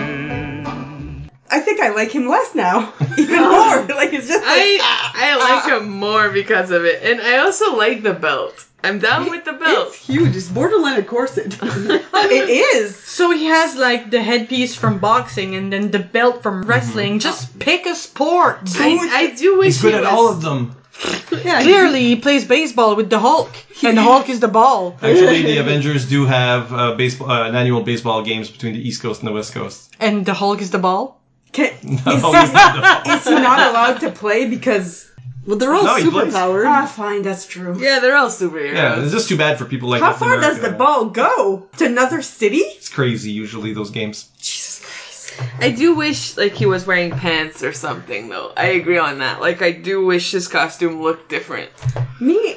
I think I like him less now. Even more. Like it's just like, I like him more because of it. And I also like the belt. I'm down with the belt. It's huge. It's borderline a corset. it is. So he has, like, the headpiece from boxing and then the belt from wrestling. Just pick a sport. I do wish He's good he at was- all of them. Yeah, Clearly, he plays baseball with the Hulk. And the Hulk is the ball. Actually, the Avengers do have an annual baseball games between the East Coast and the West Coast. And the Hulk is the ball? Can, No, is he not allowed to play because... well, they're all No, he plays. superpowered. Ah, fine, that's true. Yeah, they're all superheroes. Yeah, it's just too bad for people like How Captain far does America. the ball go? To another city? It's crazy, usually, those games. Jesus Christ. I do wish like he was wearing pants or something though. I agree on that. Like I do wish his costume looked different. Me,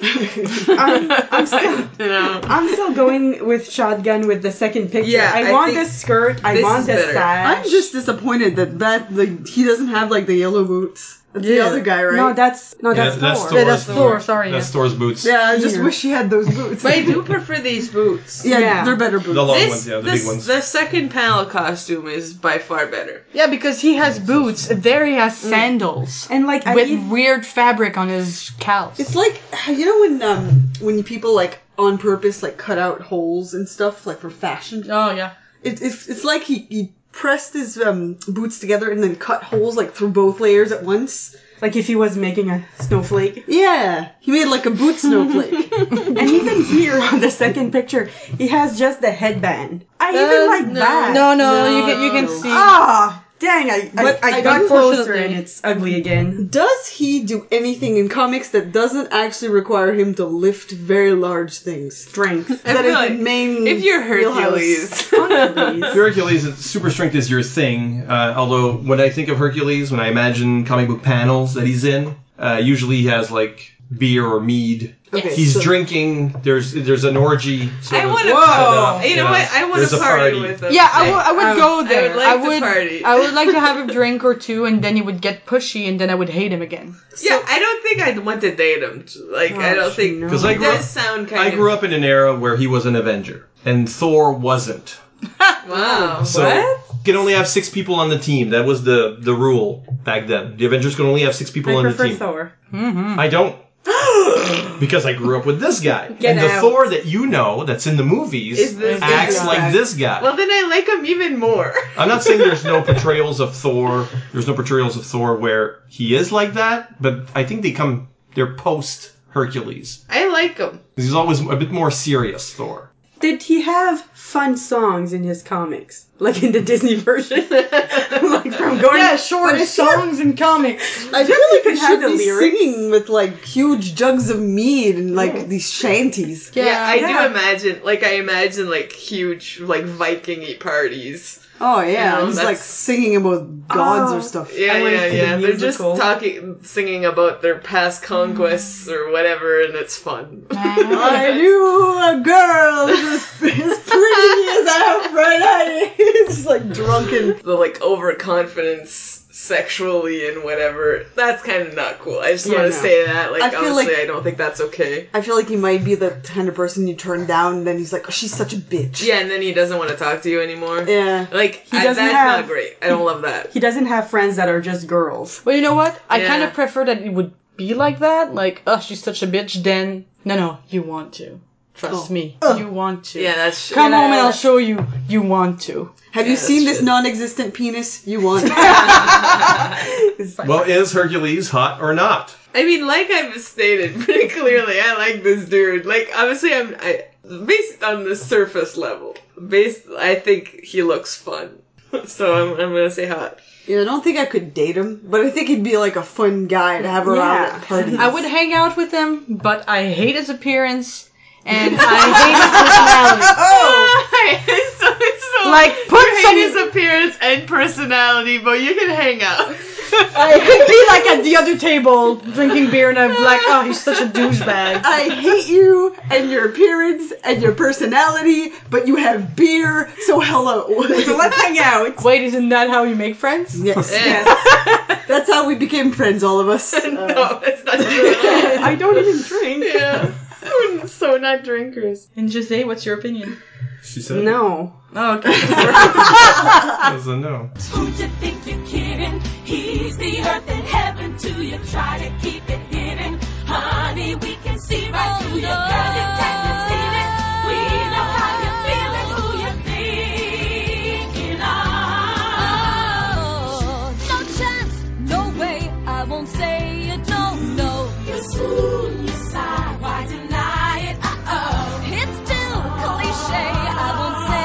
I'm still... You know. I'm still going with shotgun with the second picture. Yeah, I I want think the skirt. I this want is the better. sash. I'm just disappointed that like he doesn't have like the yellow boots. That's the Yeah. other guy, right? No, that's Yeah, Thor. that's Yeah, that's Thor, sorry. That's Thor's boots. yeah, I just Here. wish he had those boots. But I do prefer these boots. yeah, Yeah. they're better boots. The long This, ones, yeah, the this- big ones. The second panel costume is by far better. Yeah, because he has boots. There he has sandals. And like I With need, weird fabric on his calves. It's like you know when people like on purpose like cut out holes and stuff like for fashion. Oh, yeah. It's like he pressed his boots together and then cut holes like through both layers at once. like if he was making a snowflake. Yeah, he made like a boot snowflake. And even here on the second picture, he has just the headband. I even like no. that. No, you can see. Ah, dang! But I I got do- closer and it's ugly again. Does he do anything in comics that doesn't actually require him to lift very large things? Strength. I That feel is like the main. if you're Hercules. If you're Hercules, super strength is your thing. Although when I think of Hercules, when I imagine comic book panels that he's in, Usually he has like beer or mead. Okay, He's so- drinking. There's an orgy. I want to. Whoa. You know what? I want There's to a party party. with him. Yeah, I would go there. I would like to party. I would like to have a drink or two, and then he would get pushy, and then I would hate him again. Yeah, I don't think I'd want to date him. Like, I don't think. Because It does sound kind of. I grew up in an era where he was an Avenger and Thor wasn't. Wow. So you could only have 6 people on the team. That was the rule back then. The Avengers could only have 6 people on the team. Thor. Mm-hmm. I don't. Because I grew up with this guy. Get and the out. Thor that you know that's in the movies Is this acts guy. like this guy. Well, then I like him even more. I'm not saying there's no portrayals of Thor. There's no portrayals of Thor where he is like that, but I think they're post Hercules. I like him. He's always a bit more serious, Thor. Did he have fun songs in his comics? Like in the Disney version? Like from going... Yeah, short songs and comics. I feel like could he have should the be lyrics. singing with like huge jugs of mead and like these shanties. Yeah, I do imagine. Like, I imagine like huge, like Viking-y parties. Oh yeah, You know, he's that's- like singing about gods or stuff. Yeah, I went yeah, to the yeah. They're just musical. singing about their past conquests or whatever, and it's fun. I knew a girl as pretty as Aphrodite. It's like drunken. The like overconfidence sexually and whatever. That's kind of not cool. I just Yeah, want to no. say that. Like, I feel obviously, like- I don't think that's okay. I feel like he might be the kind of person you turn down, and then he's like, oh, she's such a bitch. Yeah, and then he doesn't want to talk to you anymore. Yeah. Like, doesn't that's have- not great. I don't love that. He doesn't have friends that are just girls. Well, you know what? I Yeah. kind of prefer that it would be like that. Like, oh, she's such a bitch. Then, no, you want to. Trust me. You want to. Yeah, that's Come home and I'll show you. You want to. Have you seen this non-existent penis? You want. Well, is Hercules hot or not? I mean, like I've stated pretty clearly, I like this dude. Like, obviously, based on the surface level, I think he looks fun. So I'm gonna say hot. Yeah, I don't think I could date him, but I think he'd be like a fun guy to have around at parties. I would hang out with him, but I hate his appearance and I hate his personality. so Like, put you hate some- his appearance and personality, but you can hang out. I could be like at the other table drinking beer and I'm like, oh, he's such a douchebag. I hate you and your appearance and your personality, but you have beer, so hello. So let's hang out. Wait, isn't that how you make friends? Yes. Yeah. That's how we became friends, all of us. No, it's not true at all. I don't even drink. Yeah. So not drinkers. And Jose, what's your opinion? She said No. Oh, okay. That's a no. Who you think you're kidding? He's the earth and heaven. Do you try to keep it hidden? Honey, we can see right through you, girl. You can't conceal it. We know how you're feeling, who you're thinking of. No chance, no way. I won't say it, no, no. You swoon, you sigh, why deny it? It's too cliche. I won't say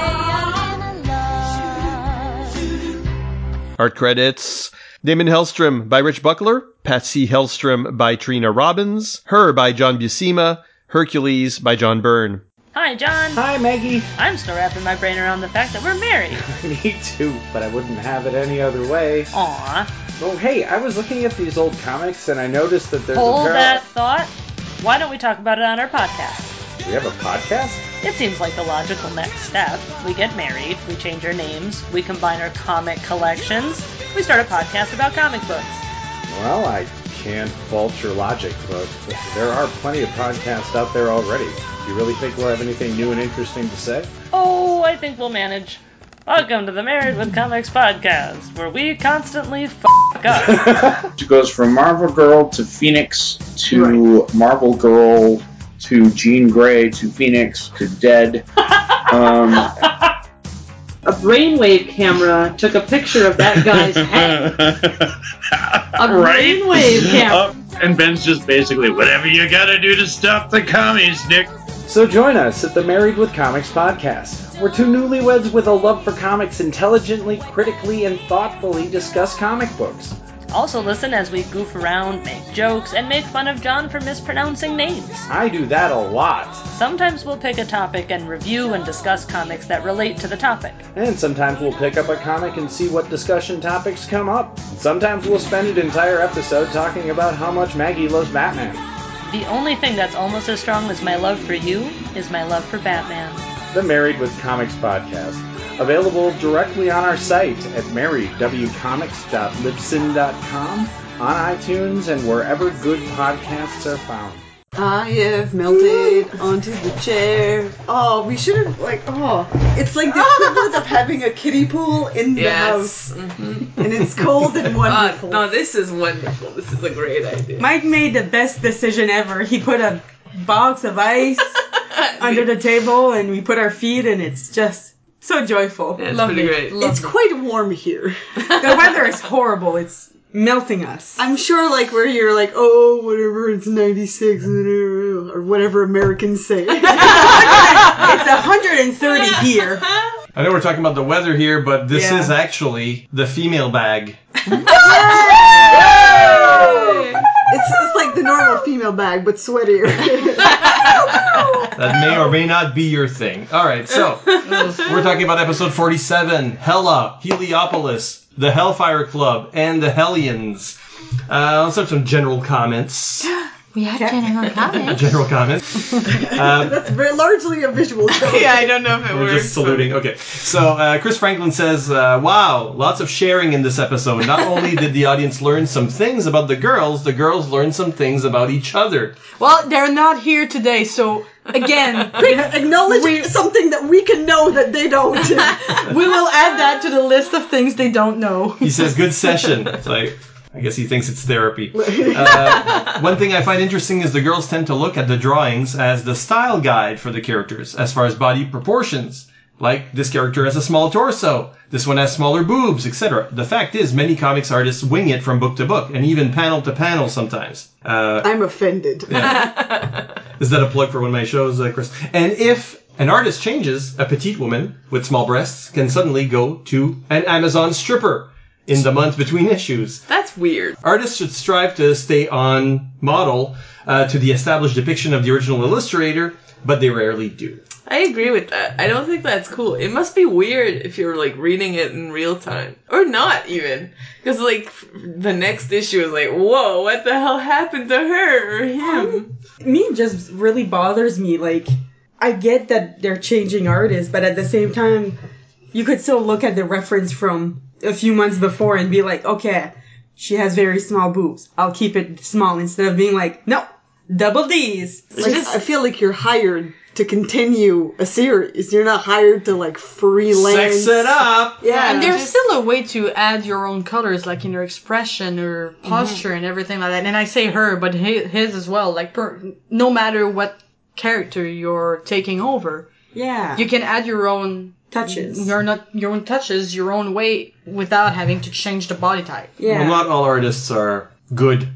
Art credits: Damon Hellstrom by Rich Buckler, Patsy Hellstrom by Trina Robbins, Her by John Buscema, Hercules by John Byrne. Hi, John. Hi, Maggie. I'm still wrapping my brain around the fact that we're married. Me too, but I wouldn't have it any other way. Aw. Well, hey, I was looking at these old comics and I noticed that there's Hold a that thought. Why don't we talk about it on our podcast? We have a podcast? It seems like the logical next step. We get married, we change our names, we combine our comic collections, we start a podcast about comic books. Well, I can't fault your logic, but there are plenty of podcasts out there already. Do you really think we'll have anything new and interesting to say? Oh, I think we'll manage. Welcome to the Married with Comics podcast, where we constantly f*** up. It goes from Marvel Girl to Phoenix to Marvel Girl to Jean Grey to Phoenix to Dead. A brainwave camera took a picture of that guy's head. A brainwave camera. And Ben's just basically, whatever you gotta do to stop the commies, Nick. So join us at the Married with Comics podcast, where two newlyweds with a love for comics intelligently, critically, and thoughtfully discuss comic books. Also listen as we goof around, make jokes, and make fun of John for mispronouncing names. I do that a lot. Sometimes we'll pick a topic and review and discuss comics that relate to the topic. And sometimes we'll pick up a comic and see what discussion topics come up. Sometimes we'll spend an entire episode talking about how much Maggie loves Batman. The only thing that's almost as strong as my love for you is my love for Batman. The Married with Comics podcast. Available directly on our site at marriedwcomics.libsyn.com, on iTunes, and wherever good podcasts are found. I have melted onto the chair. Oh, we should have, it's like the equivalent of having a kiddie pool in the house. Mm-hmm. And it's cold and wonderful. No, this is wonderful. This is a great idea. Mike made the best decision ever. He put a box of ice under the table, and we put our feet, and it's just so joyful. Yeah, it's pretty great. It's quite warm here. The weather is horrible. It's melting us. I'm sure, we're here, oh, whatever, it's 96, or whatever Americans say. It's 130 here. I know we're talking about the weather here, but this is actually the female bag. It's like the normal female bag, but sweatier. That may or may not be your thing. All right, so we're talking about episode 47, Hela, Heliopolis, the Hellfire Club, and the Hellions. Let's have some general comments. We had general comments. General comments. That's very largely a visual joke. Yeah, I don't know if it works. We're just saluting. Okay. So, Chris Franklin says, wow, lots of sharing in this episode. Not only did the audience learn some things about the girls learned some things about each other. Well, they're not here today, so again, acknowledge something that we can know that they don't. We will add that to the list of things they don't know. He says, good session. It's like, I guess he thinks it's therapy. One thing I find interesting is the girls tend to look at the drawings as the style guide for the characters, as far as body proportions. Like, this character has a small torso, this one has smaller boobs, etc. The fact is, many comics artists wing it from book to book, and even panel to panel sometimes. I'm offended. Yeah. Is that a plug for one of my shows, Chris? And if an artist changes, a petite woman with small breasts can suddenly go to an Amazon stripper in the month between issues. That's weird. Artists should strive to stay on model to the established depiction of the original illustrator, but they rarely do. I agree with that. I don't think that's cool. It must be weird if you're reading it in real time. Or not even. Because the next issue is whoa, what the hell happened to her or him? Me just really bothers me. I get that they're changing artists, but at the same time, you could still look at the reference from a few months before and be like, okay, she has very small boobs. I'll keep it small, instead of being no, double D's. I feel like you're hired to continue a series. You're not hired to freelance. Sex it up. Yeah. And there's still a way to add your own colors, in your expression or posture and everything like that. And I say her, but his as well. No matter what character you're taking over. Yeah. You can add your own touches. Your own touches, your own way, without having to change the body type. Yeah. Well, not all artists are good.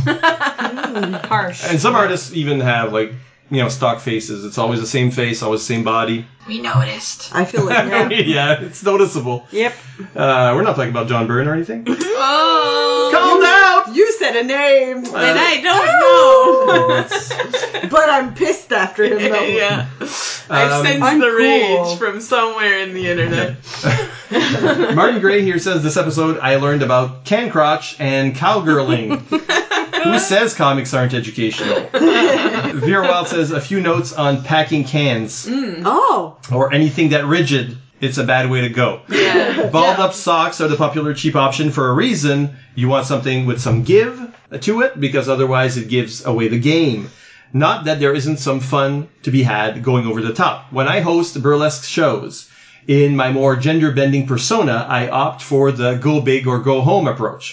Harsh. And some artists even have stock faces. It's always the same face, always the same body. We noticed. I feel like yeah, it's noticeable. Yep. We're not talking about John Byrne or anything. Oh, called out. You said a name, and I don't know. But I'm pissed after him though. Yeah. I've sensed the rage from somewhere in the internet. Martin Gray here says, this episode I learned about can crotch and cowgirling. Who says comics aren't educational? Vera Wild says, a few notes on packing cans. Oh. Or anything that rigid. It's a bad way to go. Yeah. Balled up socks are the popular cheap option for a reason. You want something with some give to it, because otherwise it gives away the game. Not that there isn't some fun to be had going over the top. When I host burlesque shows, in my more gender-bending persona, I opt for the go big or go home approach.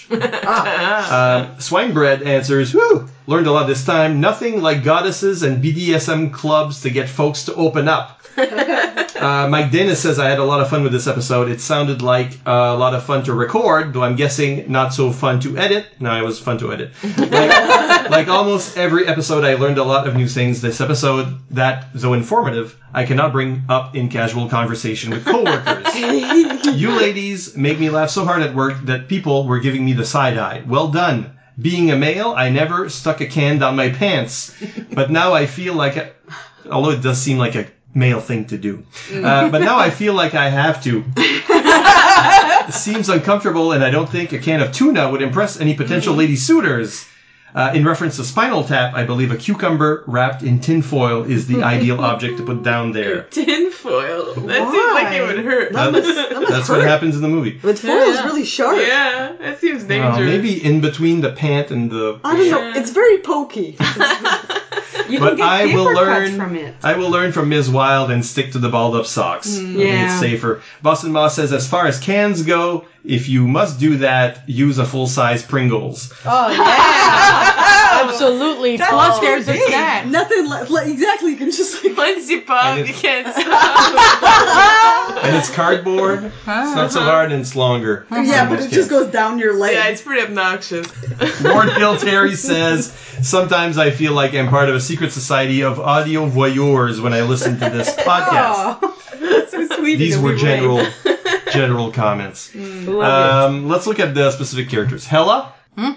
Swinebread answers, whew, learned a lot this time. Nothing like goddesses and BDSM clubs to get folks to open up. Mike Dennis says, I had a lot of fun with this episode. It sounded like a lot of fun to record, though I'm guessing not so fun to edit. No, it was fun to edit. Like almost every episode, I learned a lot of new things. This episode, that, though informative, I cannot bring up in casual conversation with coworkers. You ladies make me laugh so hard at work that people were giving me the side eye. Well done. Being a male, I never stuck a can down my pants, but now I feel like, although it does seem like a male thing to do, but now I feel like I have to. It seems uncomfortable, and I don't think a can of tuna would impress any potential lady suitors. In reference to Spinal Tap, I believe a cucumber wrapped in tinfoil is the ideal object to put down there. Tinfoil? That seems like it would hurt. That's what happens in the movie. But foil is really sharp. Yeah, that seems dangerous. Maybe in between the pant and the... I don't know. It's very pokey. You but can get I will paper learn cuts from it. I will learn from Ms. Wild and stick to the balled up socks. I think it's safer. Boston Moss says, as far as cans go, if you must do that, use a full size Pringles. Oh yeah, absolutely. Plus, there's a snack. Nothing like exactly. You can just like once you pop, you can't stop. And it's cardboard. It's not so hard and it's longer. Yeah, but it just goes down your leg. Yeah, it's pretty obnoxious. Ward Hill Terry says, sometimes I feel like I'm part of a secret society of audio voyeurs when I listen to this podcast. Oh, that's so sweet. These were general comments. Let's look at the specific characters. Hela.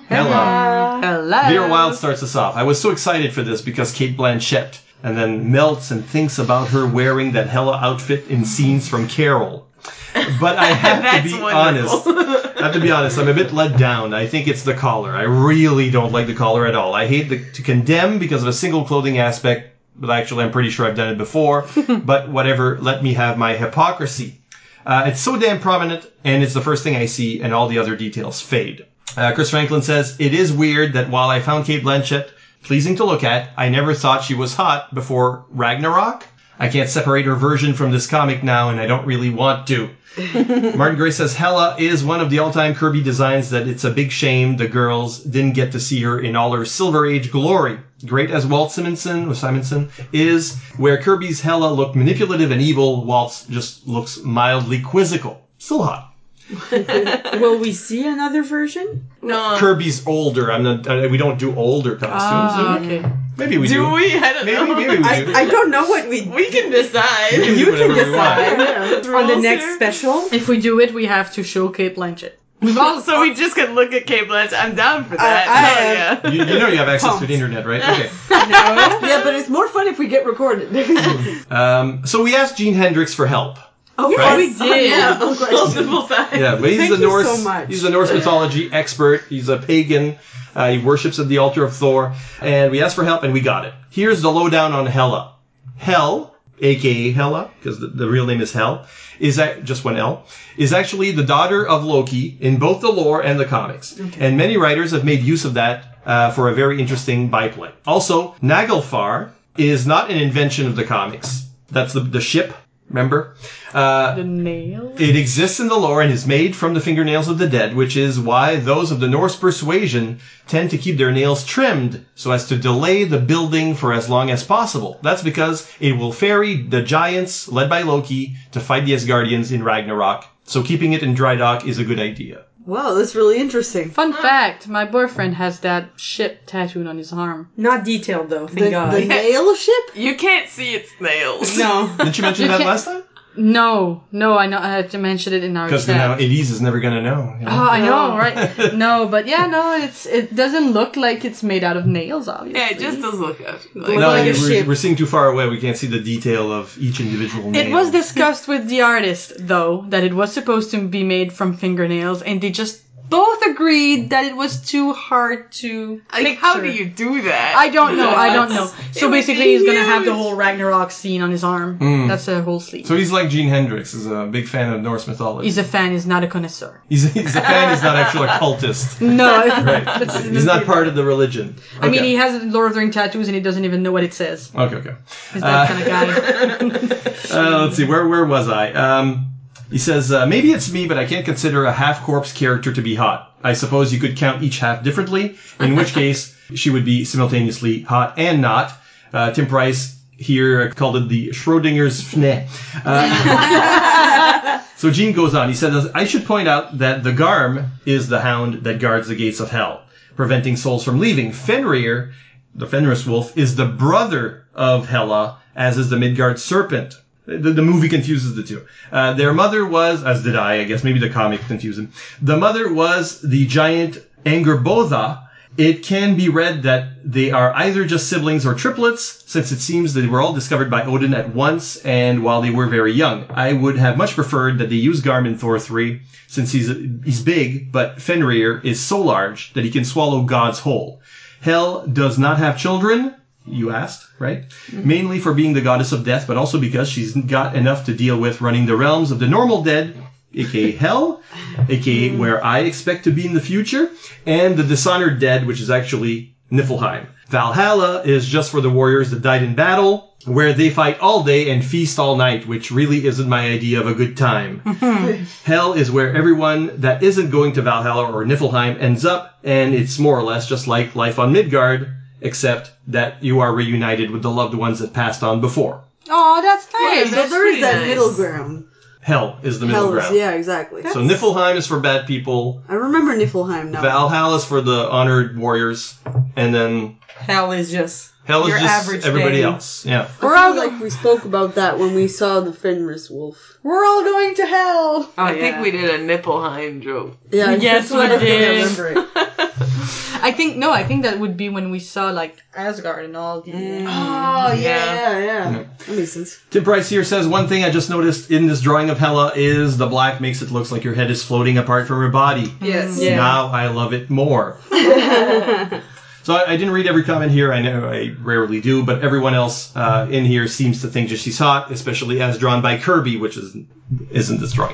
Vera Wild starts us off. I was so excited for this because Cate Blanchett, and then melts and thinks about her wearing that Hela outfit in scenes from Carol. But I have to be honest. I'm a bit let down. I think it's the collar. I really don't like the collar at all. I hate to condemn because of a single clothing aspect, but actually I'm pretty sure I've done it before. But whatever, let me have my hypocrisy. It's so damn prominent, and it's the first thing I see, and all the other details fade. Chris Franklin says, it is weird that while I found Cate Blanchett pleasing to look at, I never thought she was hot before Ragnarok. I can't separate her version from this comic now, and I don't really want to. Martin Gray says, Hela is one of the all-time Kirby designs that it's a big shame the girls didn't get to see her in all her Silver Age glory. Great as Walt Simonson is, where Kirby's Hela looked manipulative and evil, Walt's just looks mildly quizzical. Still hot. Will we see another version? No. Kirby's older. We don't do older costumes. Okay. Maybe we do. Do we? I don't know. Maybe we do. I don't know what we can decide. You can decide on the next special. If we do it, we have to show Cate Blanchett. So we just can look at Cate Blanchett. I'm down for that. You know you have access to the internet, right? Okay. Yeah, but it's more fun if we get recorded. So we asked Gene Hendricks for help. Oh, right? we did. Multiple times. Yeah, but he's Thank the you Norse. so much. He's a Norse mythology expert. He's a pagan. He worships at the altar of Thor. And we asked for help, and we got it. Here's the lowdown on Hela. Hel, aka Hela, because the real name is Hel, is just one L, is actually the daughter of Loki in both the lore and the comics. Okay. And many writers have made use of that for a very interesting byplay. Also, Naglfar is not an invention of the comics. That's the ship. Remember? The nail? It exists in the lore and is made from the fingernails of the dead, which is why those of the Norse persuasion tend to keep their nails trimmed so as to delay the building for as long as possible. That's because it will ferry the giants, led by Loki, to fight the Asgardians in Ragnarok. So keeping it in dry dock is a good idea. Wow, that's really interesting. Fun fact, my boyfriend has that ship tattooed on his arm. Not detailed though, thank God. The nail ship? You can't see its nails. No. Didn't you mention that last time? No, I had to mention it in our because chat. now Elise is never going to know. You know? Oh, I know, right? No, but yeah, no, it doesn't look like it's made out of nails, obviously. Yeah, it just does look we're seeing too far away. We can't see the detail of each individual nail. It was discussed with the artist, though, that it was supposed to be made from fingernails, and they just both agreed that it was too hard to picture. How do you do that? I don't know. So basically he's going to have the whole Ragnarok scene on his arm. That's a whole sleeve. So he's like Gene Hendricks, is a big fan of Norse mythology. He's a fan, he's not a connoisseur. He's a fan, he's not actually a cultist. No. Right. He's not part of the religion. Okay. I mean, he has Lord of the Rings tattoos and he doesn't even know what it says. Okay. He's that kind of guy. Let's see, where was I? He says, maybe it's me, but I can't consider a half-corpse character to be hot. I suppose you could count each half differently, in which case she would be simultaneously hot and not. Tim Price here called it the Schrodinger's Fne. So Gene goes on. He says, I should point out that the Garm is the hound that guards the gates of hell, preventing souls from leaving. Fenrir, the Fenris wolf, is the brother of Hela, as is the Midgard serpent. The movie confuses the two. Their mother was, as did I guess, maybe the comic confused them. The mother was the giant Angrboda. It can be read that they are either just siblings or triplets, since it seems that they were all discovered by Odin at once and while they were very young. I would have much preferred that they use Garm in Thor 3, since he's big, but Fenrir is so large that he can swallow God's whole. Hel does not have children, you asked, right? Mm-hmm. Mainly for being the goddess of death, but also because she's got enough to deal with running the realms of the normal dead, aka Hell, aka where I expect to be in the future, and the dishonored dead, which is actually Niflheim. Valhalla is just for the warriors that died in battle, where they fight all day and feast all night, which really isn't my idea of a good time. Hell is where everyone that isn't going to Valhalla or Niflheim ends up, and it's more or less just like life on Midgard, except that you are reunited with the loved ones that passed on before. Oh, that's nice. So there is that middle ground. Hell is the middle ground. Yeah, exactly. So Niflheim is for bad people. I remember Niflheim now. Valhalla is for the honored warriors, and then Hell is just your just average everybody day. else. Yeah. We're all like we spoke about that when we saw the Fenris wolf. We're all going to hell. I think we did a Niflheim joke. Yeah, yes, that's what we did. I remember it. I think that would be when we saw like Asgard and all the. Oh yeah. That makes sense. Tim Price here says, one thing I just noticed in this drawing of Hela is the black makes it look like your head is floating apart from her body. Yes. Yeah. Now I love it more. So I didn't read every comment here. I know I rarely do, but everyone else in here seems to think that she's hot, especially as drawn by Kirby, which isn't this drawing.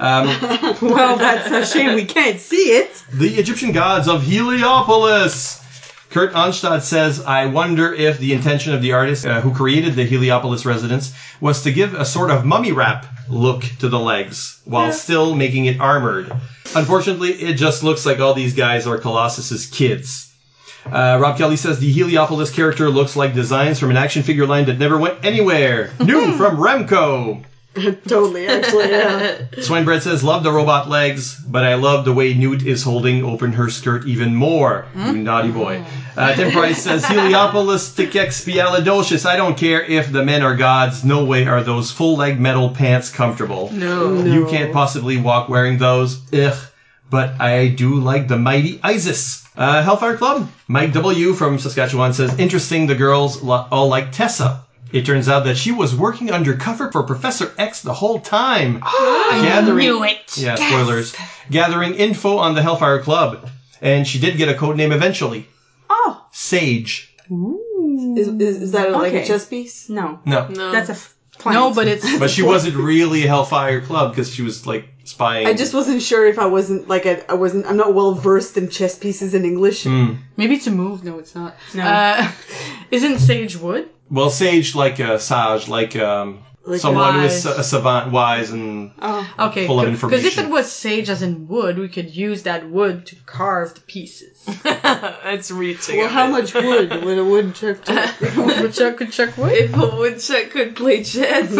Well, that's a shame we can't see it. The Egyptian gods of Heliopolis. Kurt Onstad says, I wonder if the intention of the artist who created the Heliopolis residence was to give a sort of mummy wrap look to the legs while still making it armored. Unfortunately, it just looks like all these guys are Colossus's kids. Rob Kelly says the Heliopolis character looks like designs from an action figure line that never went anywhere. New from Remco. Totally, actually, yeah. Swinebread says, love the robot legs, but I love the way Newt is holding open her skirt even more. You naughty boy. Tim Price says, Heliopolis Tickexpialidocious. I don't care if the men are gods. No way are those full-leg metal pants comfortable. No. You can't possibly walk wearing those. Ugh. But I do like the mighty Isis. Hellfire Club. Mike W. from Saskatchewan says, interesting, the girls all like Tessa. It turns out that she was working undercover for Professor X the whole time. I knew it. Yeah, spoilers. Gathering info on the Hellfire Club. And she did get a code name eventually. Oh. Sage. Ooh. Is that like a chess piece? No. No. That's a plant. No, but it's... But she wasn't really a Hellfire Club because she was like spying. I just wasn't sure if I wasn't like I'm not well versed in chess pieces in English. Maybe it's a move. No, it's not. No. Isn't sage wood? Well, sage like sage, like someone who is a savant, wise, and Okay, full of because information. if it was sage as in wood, we could use that wood to carve the pieces. That's reaching. Well, how much wood would a woodchuck take? Woodchuck could chuck wood? If a woodchuck could play chess.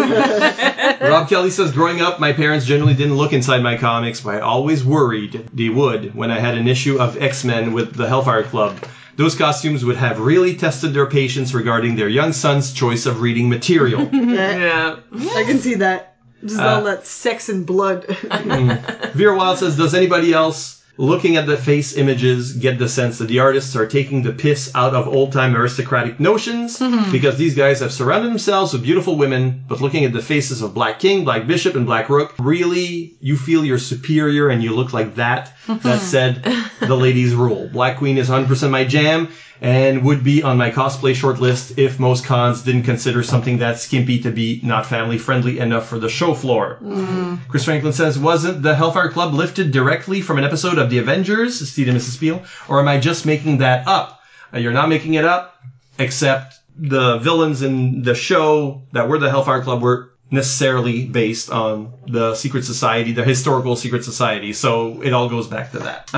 Rob Kelly says, growing up, my parents generally didn't look inside my comics, but I always worried they would when I had an issue of X-Men with the Hellfire Club. Those costumes would have really tested their patience regarding their young son's choice of reading material. Yeah. I can see that. Just all that sex and blood. Vera Wild says, does anybody else, looking at the face images, get the sense that the artists are taking the piss out of old-time aristocratic notions? Because these guys have surrounded themselves with beautiful women, but looking at the faces of Black King, Black Bishop, and Black Rook, really, you feel you're superior and you look like that. That said, the ladies rule. Black Queen is 100% my jam, and would be on my cosplay shortlist if most cons didn't consider something that skimpy to be not family-friendly enough for the show floor. Chris Franklin says, wasn't the Hellfire Club lifted directly from an episode of The Avengers, Steve and Mrs. Spiel, or am I just making that up? You're not making it up, except the villains in the show that were the Hellfire Club were necessarily based on the secret society, the historical secret society, so it all goes back to that.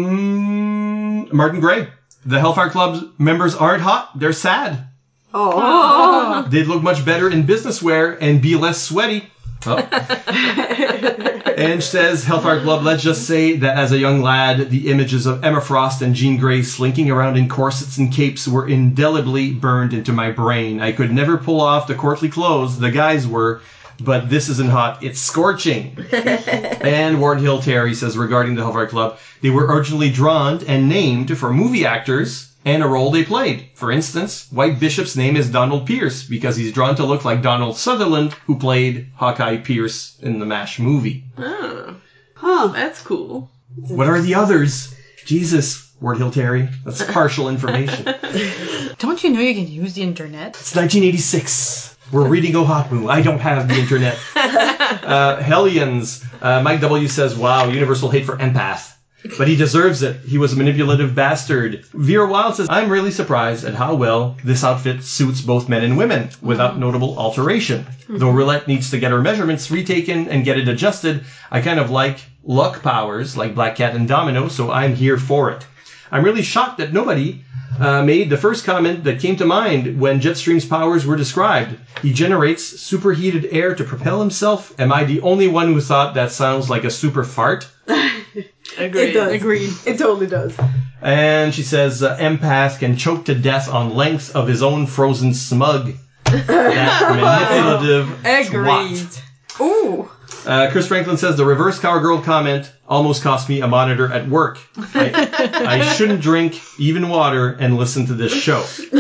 Martin Gray. The Hellfire Club's members aren't hot, they're sad. Oh. They'd look much better in business wear and be less sweaty. Oh. Ange says, Hellfire Club, let's just say that as a young lad, the images of Emma Frost and Jean Grey slinking around in corsets and capes were indelibly burned into my brain. I could never pull off the courtly clothes the guys were, but this isn't hot, it's scorching. And Warren Hill Terry says, regarding the Hellfire Club, they were originally drawn and named for movie actors and a role they played. For instance, White Bishop's name is Donald Pierce because he's drawn to look like Donald Sutherland, who played Hawkeye Pierce in the MASH movie. Oh. Huh. That's cool. What are the others? Jesus, Ward Hill Terry. That's partial information. Don't you know you can use the internet? It's 1986. We're reading Ohatmu. I don't have the internet. Hellions. Mike W. says, wow, universal hate for empath. But he deserves it. He was a manipulative bastard. Vera Wild says, I'm really surprised at how well this outfit suits both men and women without notable alteration. Though Roulette needs to get her measurements retaken and get it adjusted, I kind of like luck powers like Black Cat and Domino, so I'm here for it. I'm really shocked that nobody made the first comment that came to mind when Jetstream's powers were described. He generates superheated air to propel himself. Am I the only one who thought that sounds like a super fart? Agreed. It does. Agreed. It totally does. And she says, empath can choke to death on lengths of his own frozen smug. That manipulative Agreed. twat. Ooh. Chris Franklin says, the reverse cowgirl comment almost cost me a monitor at work. I shouldn't drink even water and listen to this show.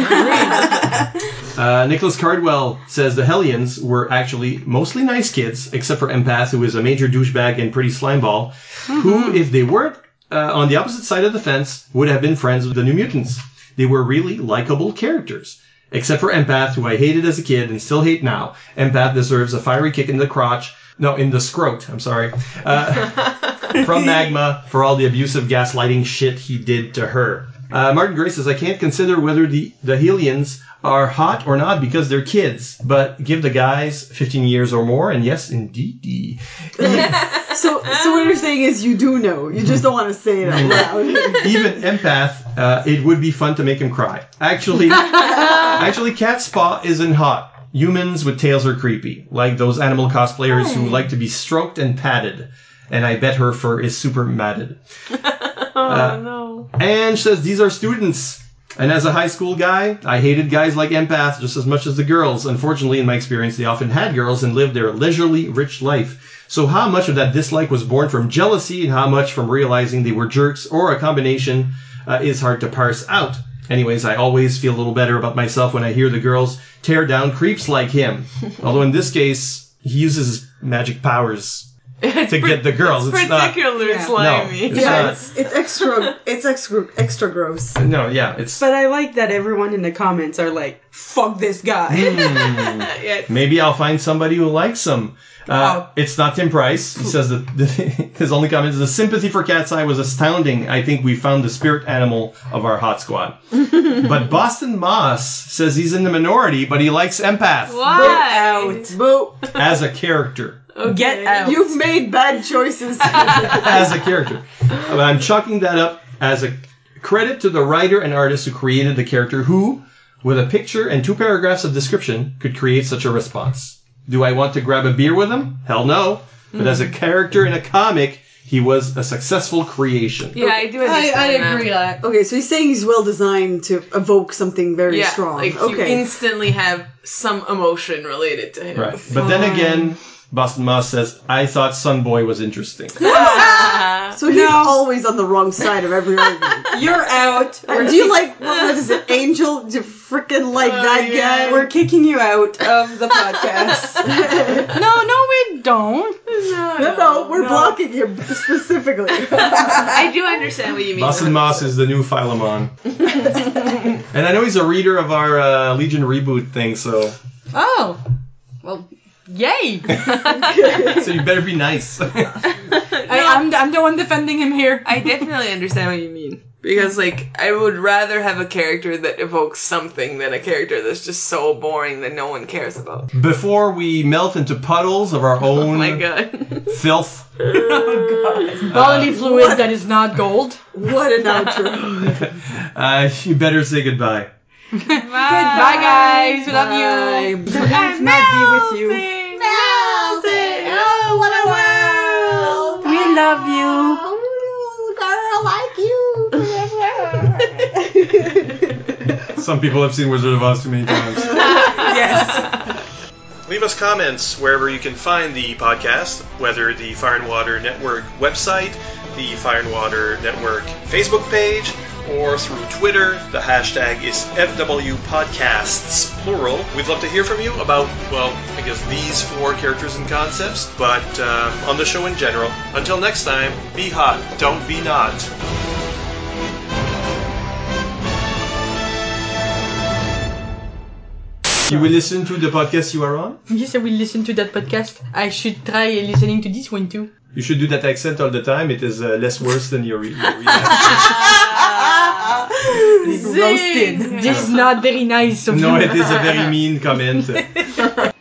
Nicholas Cardwell says the Hellions were actually mostly nice kids, except for Empath, who is a major douchebag and pretty slimeball, who, if they weren't on the opposite side of the fence, would have been friends with the New Mutants. They were really likable characters. Except for Empath, who I hated as a kid and still hate now. Empath deserves a fiery kick in the crotch. No, in the scrot, I'm sorry. From Magma for all the abusive gaslighting shit he did to her. Martin Gray says, I can't consider whether the Hellions are hot or not because they're kids, but give the guys 15 years or more, and yes, indeed. So what you're saying is you do know. You just don't want to say it out loud. Even Empath, it would be fun to make him cry. Actually, Cat's Paw isn't hot. Humans with tails are creepy, like those animal cosplayers who like to be stroked and patted. And I bet her fur is super matted. No. And she says, these are students. And as a high school guy, I hated guys like Empath just as much as the girls. Unfortunately, in my experience, they often had girls and lived their leisurely, rich life. So how much of that dislike was born from jealousy and how much from realizing they were jerks or a combination is hard to parse out. Anyways, I always feel a little better about myself when I hear the girls tear down creeps like him. Although in this case, he uses his magic powers to get the girls. It's particularly slimy. No, It's extra gross. No, yeah, it's. But I like that everyone in the comments are like, "Fuck this guy." Maybe I'll find somebody who likes him. It's not Tim Price. He says that his only comment is the sympathy for Cat's Eye was astounding. I think we found the spirit animal of our hot squad. But Boston Moss says he's in the minority, but he likes Empath. Why? Boo. As a character. Okay. Get out. You've made bad choices. As a character. I'm chalking that up as a credit to the writer and artist who created the character who, with a picture and 2 paragraphs of description, could create such a response. Do I want to grab a beer with him? Hell no. But as a character in a comic, he was a successful creation. Yeah, I do understand I agree that. Okay, so he's saying he's well designed to evoke something very strong. Like you instantly have some emotion related to him. Right. But then again, Boston Moss says, I thought Sunboy was interesting. So he's always on the wrong side of every argument. You're out. Do you like, what is it, Angel? Do you freaking like that guy? We're kicking you out of the podcast. No, we don't. No, we're blocking him specifically. I do understand what you mean. Boston Moss is the new Philemon. And I know he's a reader of our Legion reboot thing, so... Oh. Well... Yay! So you better be nice. I'm the one defending him here. I definitely understand what you mean. Because, like, I would rather have a character that evokes something than a character that's just so boring that no one cares about. Before we melt into puddles of our own filth. Bodily fluid that is not gold. What an outro. You better say goodbye. Bye, guys. We love you. Let's not be with you. Melting. what a world! We love you. Girl like you. Some people have seen Wizard of Oz too many times. Yes. Leave us comments wherever you can find the podcast, whether the Fire and Water Network website, the Fire and Water Network Facebook page, or through Twitter. The hashtag is FWPodcasts, plural. We'd love to hear from you about, well, I guess these 4 characters and concepts, but on the show in general. Until next time, be hot, don't be not. You will listen to the podcast you are on? Yes, I will listen to that podcast. I should try listening to this one too. You should do that accent all the time. It is less worse than your reaction. Roasted. This is not very nice of you. No, it is a very mean comment.